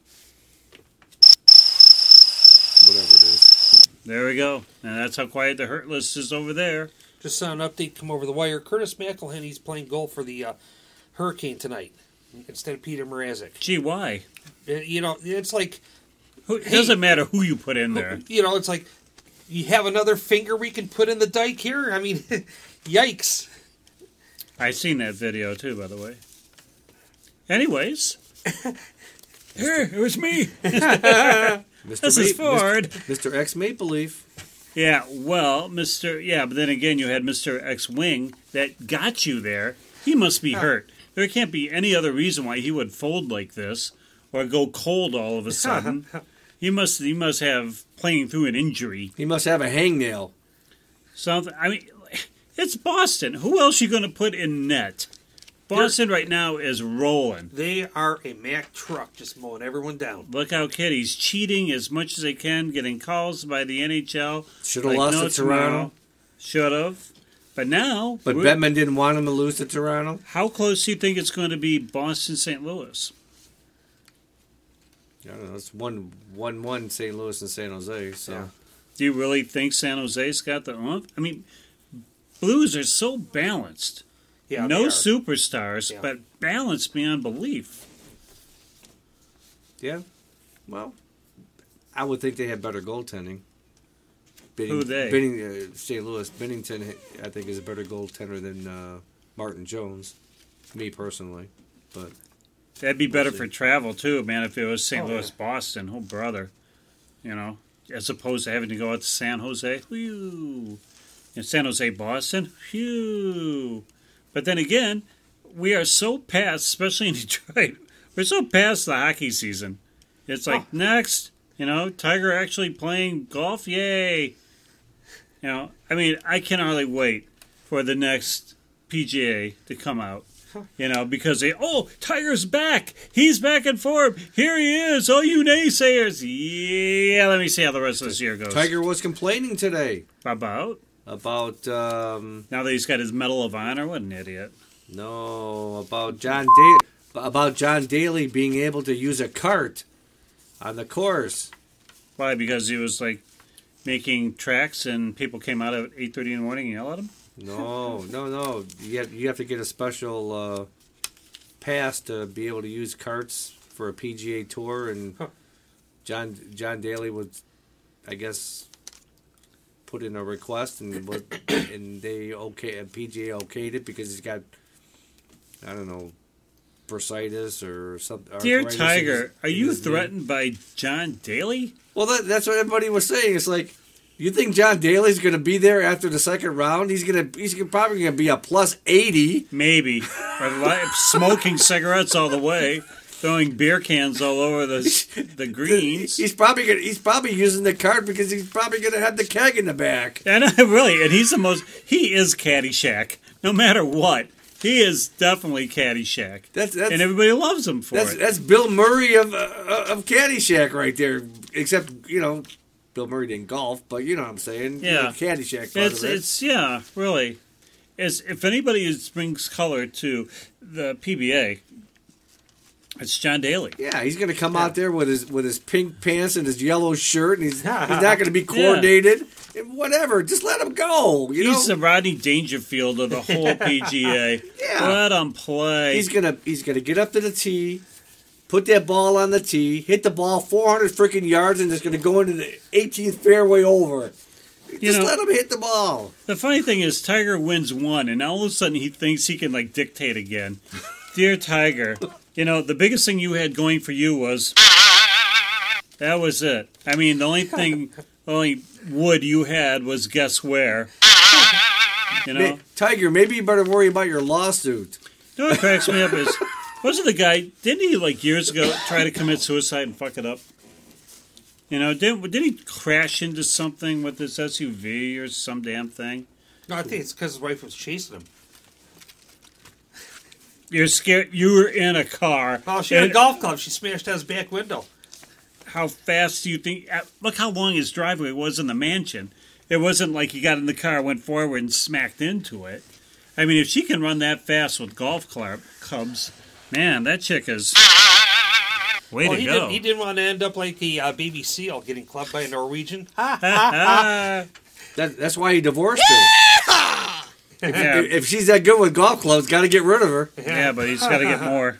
Whatever it is. There we go. And that's how quiet the hurt list is over there. Just saw an update come over the wire. Curtis McElhenney's playing goal for the uh, Hurricane tonight instead of Peter Mrazek. Gee, why? Uh, You know, it's like, Who, it Hey. doesn't matter who you put in there. you know, it's like, you have another finger we can put in the dike here? I mean, yikes. I seen that video too, by the way. Anyways. Here, it was me. Mister This is Ma- Ford. Mister Mister X Maple Leaf. Yeah, well, Mister Yeah, but then again, you had Mister X-Wing that got you there. He must be hurt. There can't be any other reason why he would fold like this or go cold all of a sudden. He must he must have playing through an injury. He must have a hangnail. Something. I mean, it's Boston. Who else you going to put in net? Boston right now is rolling. They are a Mack truck just mowing everyone down. Look how kid he's cheating as much as they can, getting calls by the N H L. Should have lost to Toronto. Should have. But now, But we're- Bettman didn't want him to lose to Toronto. how close do you think it's going to be Boston Saint Louis? I don't know. It's one one one Saint Louis and San Jose. So Yeah. Do you really think San Jose's got the oomph? I mean, Blues are so balanced. Yeah, no they are. superstars, Yeah. but balanced beyond belief. yeah. Well, I would think they have better goaltending. Benning, Who they? Benning, uh, Saint Louis. Bennington, I think, is a better goaltender than uh, Martin Jones. Me personally, but That'd be better see. for travel too, man. If it was Saint Oh, Louis, yeah. Boston, oh brother, you know, as opposed to having to go out to San Jose, whew, and San Jose, Boston, whew. But then again, we are so past, especially in Detroit, we're so past the hockey season. It's like Oh. next, you know, Tiger actually playing golf, yay! You know, I mean, I can hardly wait for the next P G A to come out. You know, because they, oh, Tiger's back. He's back in form. Here he is. Oh, you naysayers. Yeah, let me see how the rest of this year goes. Tiger was complaining today About? about um, Now that he's got his Medal of Honor, what an idiot. no about John da- about John Daly being able to use a cart on the course. Why? Because he was, like, making tracks and people came out at eight thirty in the morning and yelled at him? No, no, no. You have you have to get a special uh, pass to be able to use carts for a P G A tour, and Huh. John John Daly would, I guess, put in a request, and was, and they okay P G A okayed it because he's got, I don't know, bursitis or something. Dear Tiger, are you threatened by John Daly? Well, that, that's what everybody was saying. It's like, you think John Daly's going to be there after the second round? He's going to he's gonna, probably going to be a plus eighty. Maybe. Or li- smoking cigarettes all the way, throwing beer cans all over the the greens. He's probably gonna, he's probably using the cart because he's probably going to have the keg in the back. And uh, really, and he's the most. He is Caddyshack, no matter what. He is definitely Caddyshack, That's, that's and everybody loves him for that's it. that's Bill Murray of uh, of Caddyshack right there. Except, you know, Bill Murray didn't golf, but you know what I'm saying. Yeah. The Caddyshack part It's of it. it's yeah, really. It's, if anybody is, brings color to the P B A, it's John Daly. Yeah, he's going to come out there with his with his pink pants and his yellow shirt, and he's he's not going to be coordinated. And whatever, just let him go. You He's know, the Rodney Dangerfield of the whole P G A. Yeah. Let him play. he's gonna he's gonna get up to the tee, put that ball on the tee, hit the ball four hundred freaking yards, and it's gonna go into the eighteenth fairway over. Just You know- let him hit the ball. The funny thing is, Tiger wins one, and all of a sudden he thinks he can like dictate again. Dear Tiger, you know the biggest thing you had going for you was that was it. I mean, the only thing, only wood you had was guess where. You know, Ma- Tiger, maybe you better worry about your lawsuit. you know what cracks me up is, wasn't the guy? Didn't he like years ago try to commit suicide and fuck it up? You know, didn't did he crash into something with his S U V or some damn thing? No, I think it's because his wife was chasing him. You're scared. You were in a car. Oh, she had a and golf club. She smashed out his back window. How fast do you think? uh, Look how long his driveway was in the mansion. It wasn't like he got in the car, went forward, and smacked into it. I mean, if she can run that fast with golf club, clubs, man, that chick is way Well, to he go. didn't, he didn't want to end up like the uh, baby seal getting clubbed by a Norwegian. Ha! Ah, That, that's why he divorced her. yeah, If, if she's that good with golf clubs, got to get rid of her. yeah, but he's got to get more.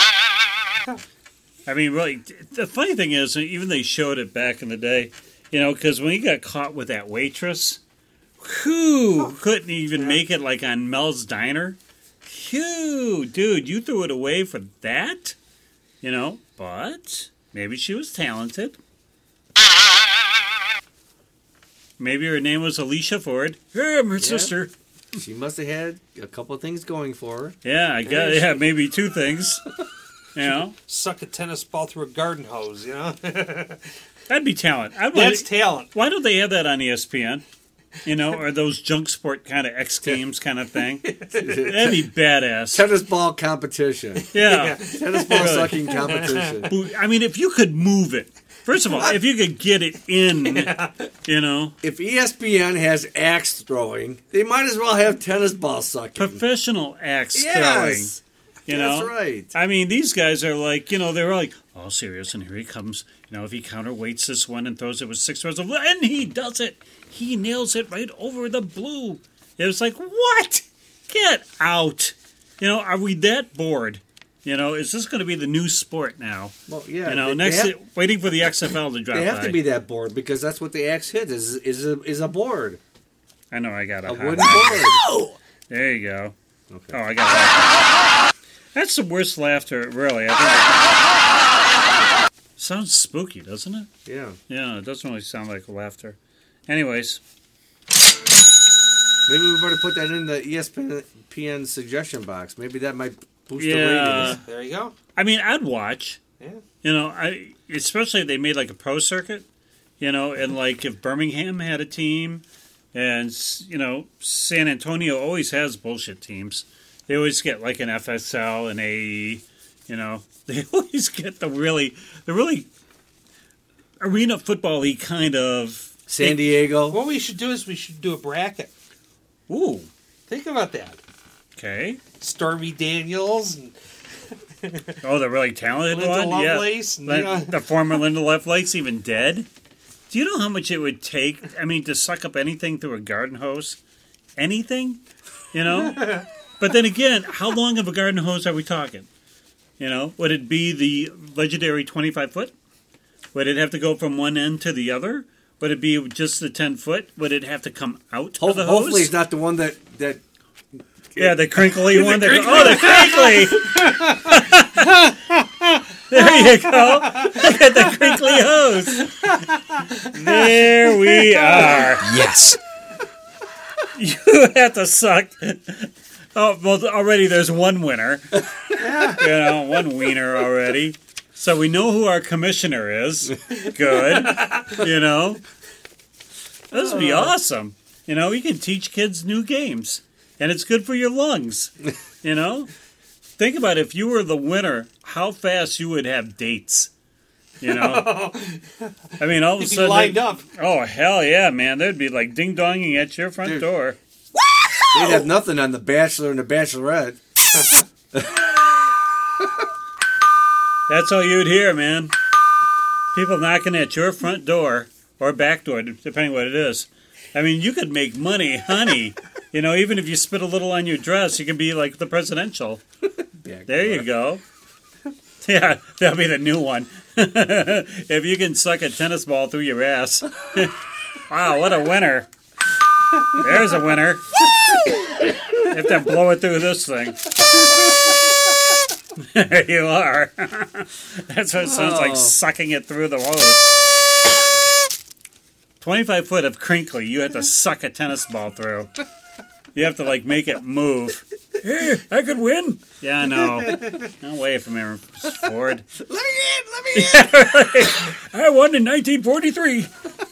I mean, really, the funny thing is, even they showed it back in the day, you know, because when he got caught with that waitress, who couldn't even make it like on Mel's Diner? Phew, dude, you threw it away for that? You know, but maybe she was talented. Maybe her name was Alicia Ford. Yeah, I'm her sister. She must have had a couple of things going for her. Yeah, I got yeah, maybe two things. You know, Suck a tennis ball through a garden hose, you know? that'd be talent. I'd That's want- talent. Why don't they have that on E S P N? You know, or those junk sport kind of X Games kind of thing? That'd be badass. Tennis ball competition. Yeah. Tennis ball Really. sucking competition. I mean, if you could move it. First of all, if you could get it in, you know, If E S P N has axe throwing, they might as well have tennis ball sucking. professional axe Yes. throwing. You That's know, right. I mean, these guys are like, you know, they're like, all serious, and here he comes. You know, if he counterweights this one and throws it with six rows of, and he does it, he nails it right over the blue. It was like, what? Get out! You know, are we that bored? You know, is this going to be the new sport now? Well, yeah. You know, they, next, they have, waiting for the X F L to drop they have by. to be that board because that's what the axe hit is is a, is a board, I know, I got a, a hot wooden one. board. There you go. Okay. Oh, I got it. That's the worst laughter, really. I think. Sounds spooky, doesn't it? Yeah. Yeah, it doesn't really sound like laughter. Anyways, Maybe we better put that in the E S P N suggestion box. Maybe that might boost the yeah. ratings. There you go. I mean, I'd watch. Yeah. You know, I especially if they made like a pro circuit. You know, and like if Birmingham had a team, and you know, San Antonio always has bullshit teams. They always get like an F S L, an A E. You know, they always get the really, the really arena football-y kind of. San Diego. What we should do is we should do a bracket. Ooh, Think about that. okay. Stormy Daniels and Oh, the really talented Linda one, Lovelace. yeah. And, Lin- you know, The former Linda Lovelace, even dead. Do you know how much it would take? I mean, to suck up anything through a garden hose, anything, you know. But then again, how long of a garden hose are we talking? You know, would it be the legendary twenty-five foot? Would it have to go from one end to the other? Would it be just the ten foot? Would it have to come out Ho- of the hose? hopefully, it's not the one that that. Yeah, the crinkly one. That, oh, the crinkly! There you go. Look at the crinkly hose. There we are. Yes. You have to suck. Oh, well, already there's one winner. You know, one wiener already. So we know who our commissioner is. Good. You know, this would be awesome. You know, you can teach kids new games, and it's good for your lungs. You know, think about if you were the winner, how fast you would have dates. You know, I mean, all of a You'd be sudden, lined up. oh hell yeah, man! There'd be like ding donging at your front Dude. door. They'd have nothing on the Bachelor and the Bachelorette. That's all you'd hear, man. People knocking at your front door or back door, depending what it is. I mean, you could make money, honey. You know, even if you spit a little on your dress, you can be like the presidential. There you go. Yeah, that'll be the new one. If you can suck a tennis ball through your ass. Wow, what a winner. There's a winner. You have to blow it through this thing. There you are. That's what it sounds like, Oh. sucking it through the hose. twenty-five foot of crinkly, you have to suck a tennis ball through. You have to, like, make it move. Hey, I could win. Yeah, no. No way from here, Ford. Let me in! Let me in! I won in nineteen forty-three.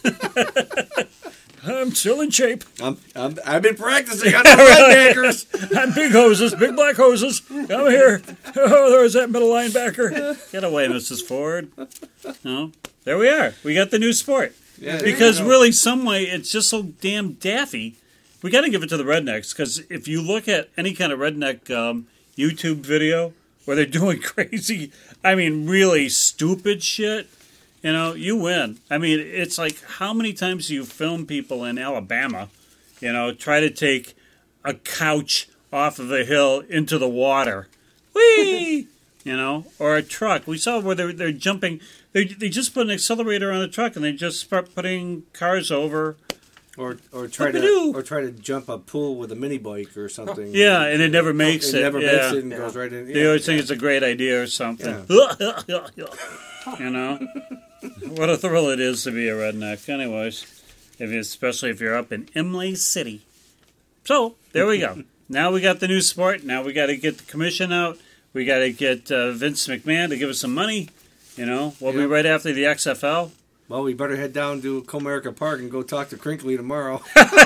I'm still in shape. I'm, I'm, I've been practicing on the linebackers. I'm big hoses, big black hoses. Come here. Oh, there's that middle linebacker. Get away, Missus Ford. No, there we are. We got the new sport. Yeah, there Because you go. really, some way, it's just so damn daffy. We got to give it to the rednecks, because if you look at any kind of redneck um, YouTube video where they're doing crazy, I mean, really stupid shit, you know, you win. I mean, it's like, how many times do you film people in Alabama, you know, try to take a couch off of a hill into the water? Whee! You know, or a truck. We saw where they're, they're jumping. They, they just put an accelerator on a truck, and they just start putting cars over. Or or try Whoop-a-doo. to or try to jump a pool with a mini bike or something. Yeah, and it never makes it it. never yeah. makes it and goes right in. They Yeah. always think it's a great idea or something. You know, what a thrill it is to be a redneck. Anyways, if you, especially if you're up in Imlay City. So there we go. Now we got the new sport. Now we got to get the commission out. We got to get uh, Vince McMahon to give us some money. You know, we'll be Yep. right after the X F L. Well, we better head down to Comerica Park and go talk to Crinkly tomorrow.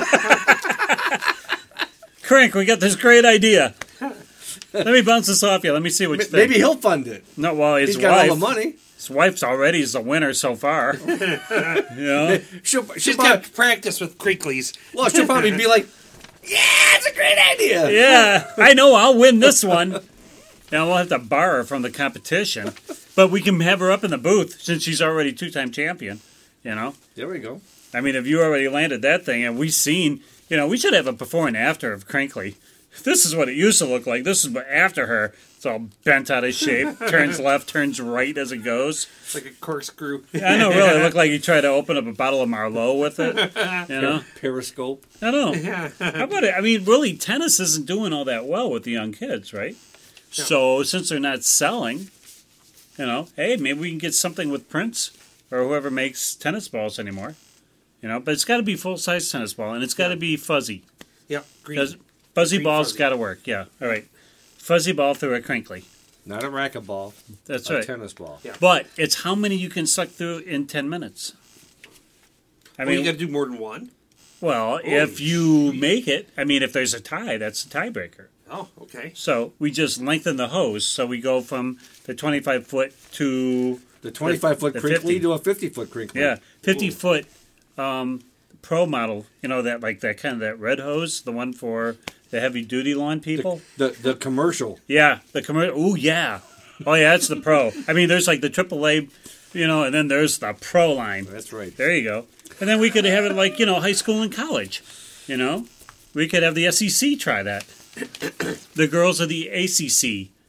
Crink, we got this great idea. Let me bounce this off you. Let me see what you think. Maybe he'll fund it. No, well, his He's got wife. all the money. His wife's already the winner so far. You know? She'll, she'll She's probably, got practice with crinklies. well, she'll probably be like, "Yeah, it's a great idea." Yeah, I know I'll win this one. Now we'll have to bar her from the competition. But we can have her up in the booth since she's already two-time champion. You know? There we go. I mean, if you already landed that thing and we've seen, you know, we should have a before and after of Crinkly. This is what it used to look like. This is after her. It's all bent out of shape. Turns left, turns right as it goes. It's like a corkscrew. I know, really. It looked like you tried to open up a bottle of Marlowe with it. You know? Periscope. I know. How about it? I mean, really, tennis isn't doing all that well with the young kids, right? So, since they're not selling, you know, hey, maybe we can get something with Prince or whoever makes tennis balls anymore. You know, but it's got to be full-size tennis ball, and it's got to be fuzzy. Yep. Green. Does- Fuzzy Green balls fuzzy. got to work, yeah. All right. Fuzzy ball through a crinkly. Not a racquetball. That's a right. tennis ball. Yeah. But it's how many you can suck through in ten minutes. I I mean, mean, you got to do more than one. well, if you make it, I mean, if there's a tie, that's a tiebreaker. Oh, okay. So we just lengthen the hose. So we go from the twenty-five foot to The twenty-five foot the crinkly fifty. to a fifty foot crinkly. yeah, fifty foot um, pro model. You know that like that kind of that red hose, the one for the heavy duty lawn people. The the commercial. Yeah, the commercial. Oh yeah, oh yeah, that's the pro. I mean, there's like the triple A, you know, and then there's the pro line. That's right. There you go. And then we could have it like, you know, high school and college. You know, we could have the S E C try that. The girls of the A C C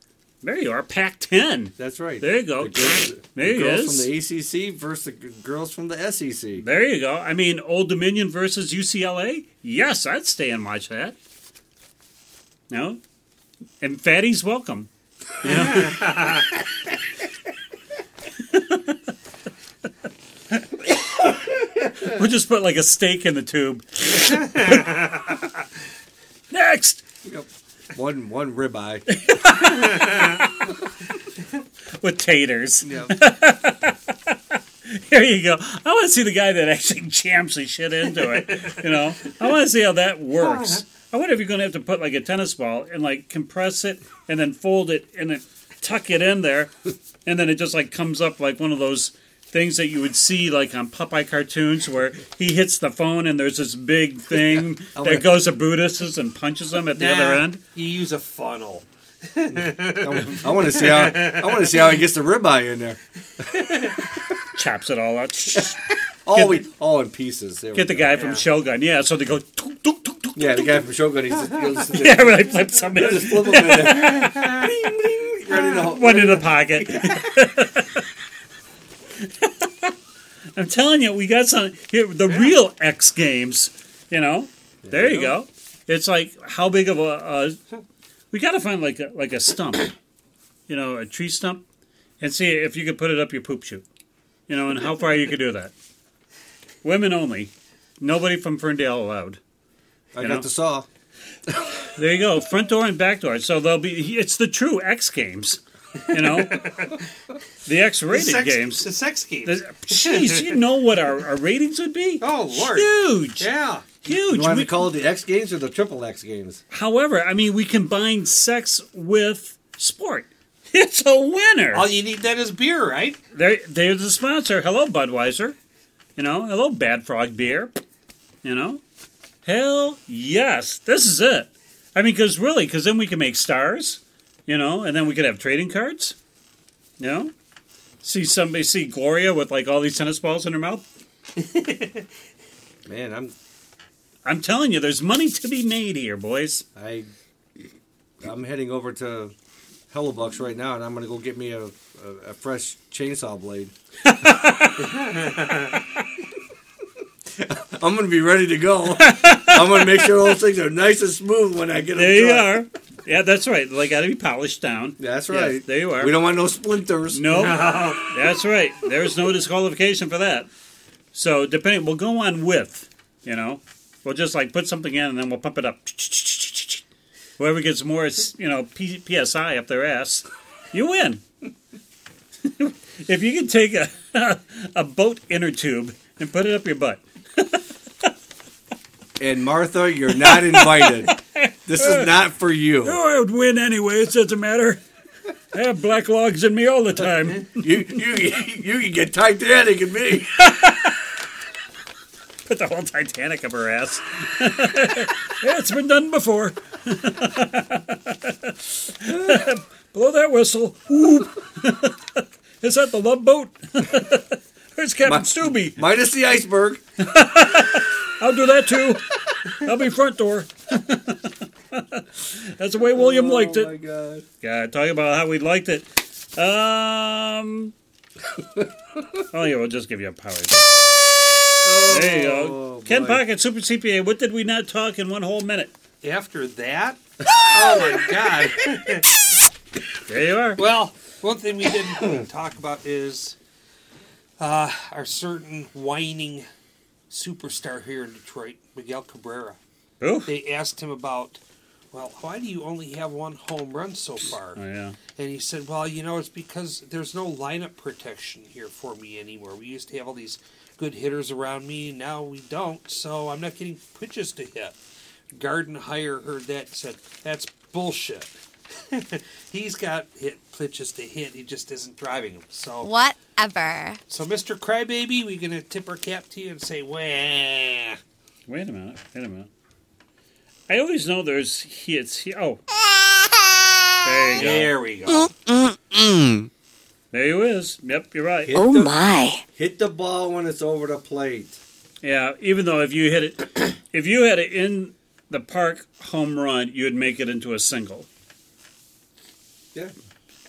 There you are, Pac ten. That's right. There you go. The girls, There the he girls is. from the A C C versus the g- girls from the S E C. There you go. I mean, Old Dominion versus U C L A? Yes, I'd stay and watch that. No? And Fatty's welcome. Yeah. We'll just put like a steak in the tube. Next! Yep. One one ribeye. With taters. Yep. Here you go. I want to see the guy that actually jams the shit into it. You know, I want to see how that works. I wonder if you're going to have to put like a tennis ball and like compress it and then fold it and then tuck it in there, and then it just like comes up like one of those things that you would see like on Popeye cartoons where he hits the phone and there's this big thing Oh, that wait. goes to Buddhists and punches them at the other end. You use a funnel. I want to see how I want to see how he gets the ribeye in there. Chops it all out. All we all in pieces. There we Get the go. guy from Shogun. Yeah, so they go. Tuk, tuk, tuk, tuk. Yeah, the guy from Shogun. He's just, he'll just, Yeah, when I flip some in. just flip him in there. Bling, bling, right in the hole. One in the pocket. I'm telling you, we got some here. The real X Games, you know. There you go. It's like how big of a? a we got to find like a, like a stump, you know, a tree stump, and see if you could put it up your poop chute, you know, and how far you could do that. Women only. Nobody from Ferndale allowed. I You got know? the saw. There you go, front door and back door. So they'll be. It's the true X Games, you know, the X-rated sex, games. The sex games. The- Jeez, you know what our, our ratings would be? Oh, Lord. Huge, Yeah. huge. You want We- to call it the X Games or the Triple X Games? however, I mean, we combine sex with sport. It's a winner. All you need then is beer, right? They're, they're the sponsor. Hello, Budweiser. You know, hello, Bad Frog Beer. You know, hell yes, this is it. I mean, because really, because then we can make stars. You know, and then we could have trading cards. You know, see somebody see Gloria with like all these tennis balls in her mouth. Man, I'm I'm telling you, there's money to be made here, boys. I I'm heading over to Hellebucks right now, and I'm going to go get me a, a, a fresh chainsaw blade. I'm going to be ready to go. I'm going to make sure those things are nice and smooth when I get them. There you dry. are. Yeah, that's right. They got to be polished down. That's Yes, right. there you are. We don't want no splinters. No, that's right. There's no disqualification for that. So depending, we'll go on with, you know, we'll just like put something in and then we'll pump it up. Whoever gets more, you know, P- psi up their ass, you win. If you can take a a boat inner tube and put it up your butt. And Martha, you're not invited. This is not for you. Oh, I would win anyway. It doesn't matter. I have black logs in me all the time. You you you can get Titanic and me. Put the whole Titanic up her ass. Yeah, it's been done before. Blow that whistle. Whoop. Is that the Love Boat? There's Captain My- Stubby. Minus the iceberg. I'll do that too. I'll be front door. That's the way William liked Oh my it. God. Yeah, talking about how we liked it. Um. Oh yeah, we'll just give you a power. There you go. Oh, Ken boy. Pocket, Super C P A. What did we not talk in one whole minute? After that? Oh, my God. There you are. Well, one thing we didn't talk about is uh, our certain whining superstar here in Detroit, Miguel Cabrera. Oh, They asked him about, well, why do you only have one home run so far? oh yeah. And he said, well, you know, it's because there's no lineup protection here for me anymore. We used to have all these good hitters around me, now we don't, so I'm not getting pitches to hit. Garden Hire heard that and said, that's bullshit. He's got hit pitches to hit, he just isn't driving them. So, Whatever. so Mister Crybaby, we're going to tip our cap to you and say, wah. Wait a minute. Wait a minute. I always know there's he. It's he. Oh, there you go. There we go. There you is. Yep, you're right. Hit Oh the, my. hit the ball when it's over the plate. Yeah, even though if you hit it, if you had it in the park home run, you'd make it into a single. Yeah.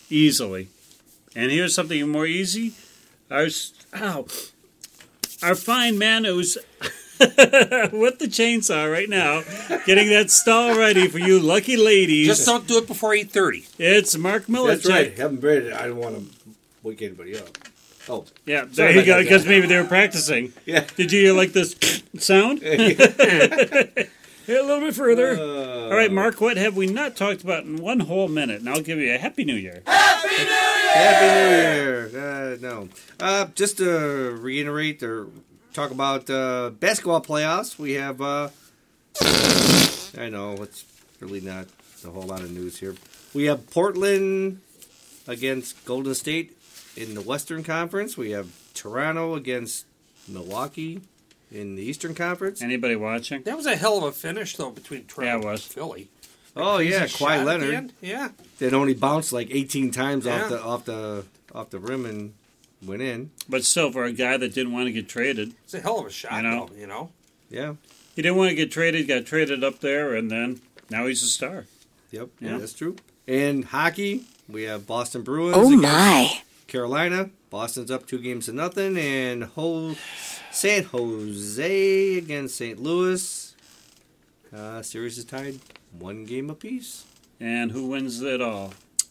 easily. And here's something even more easy. Our, ow, our fine man who's with the chainsaw right now, getting that stall ready for you lucky ladies. Just don't do it before eight thirty. It's Mark Millicek. That's right. Haven't braided it. I don't want to wake anybody up. Oh. Yeah, Sorry there you about go, that, because Jack. maybe they were practicing. Yeah. Did you hear like this sound? a little bit further. Uh, All right, Mark, what have we not talked about in one whole minute? And I'll give you a Happy New Year. Happy New Year! Uh, no. Uh, just to reiterate or talk about uh, basketball playoffs, we have, uh, I know, it's really not a whole lot of news here. We have Portland against Golden State in the Western Conference. We have Toronto against Milwaukee in the Eastern Conference. Anybody watching? That was a hell of a finish, though, between Toronto Yeah, it was. and Philly. Oh, yeah, Crazy shot Kawhi at the Leonard. end. Yeah. That only bounced like eighteen times Yeah. off the off the off the rim and went in. But still, for a guy that didn't want to get traded, It's a hell of a shot, You know? though, you know? Yeah. he didn't want to get traded, got traded up there, and then now he's a star. Yep. Yeah. Yeah, that's true. In hockey, we have Boston Bruins. Oh against my. Carolina. Boston's up two games to nothing, and Ho- San Jose against Saint Louis. Uh, series is tied one game apiece. And who wins it all?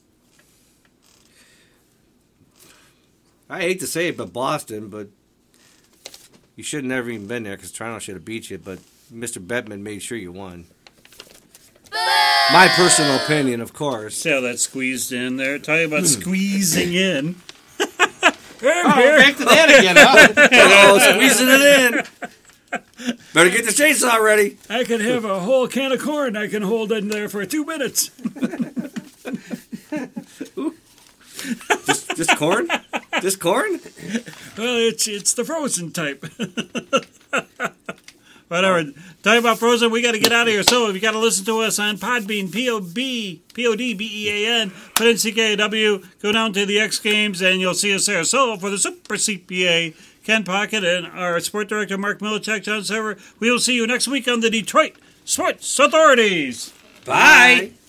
I hate to say it, but Boston. But you should have never even been there because Toronto should have beat you. But Mister Bettman made sure you won. My personal opinion, of course. See how that squeezed in there? Tell you about squeezing in. Oh, back to that again, huh? Oh, squeezing it in. Better get the chainsaw ready. I could have a whole can of corn I can hold in there for two minutes. Just, just corn? Just corn? Well, it's it's the frozen type. Whatever. Talking about frozen, we got to get out of here. So if you got to listen to us on Podbean, P O B, P O D B E A N, put in C K A W, go down to the X Games, and you'll see us there. So for the Super C P A, Ken Pocket, and our sport director, Mark Millicek, John Sever, we will see you next week on the Detroit Sports Authorities. Bye.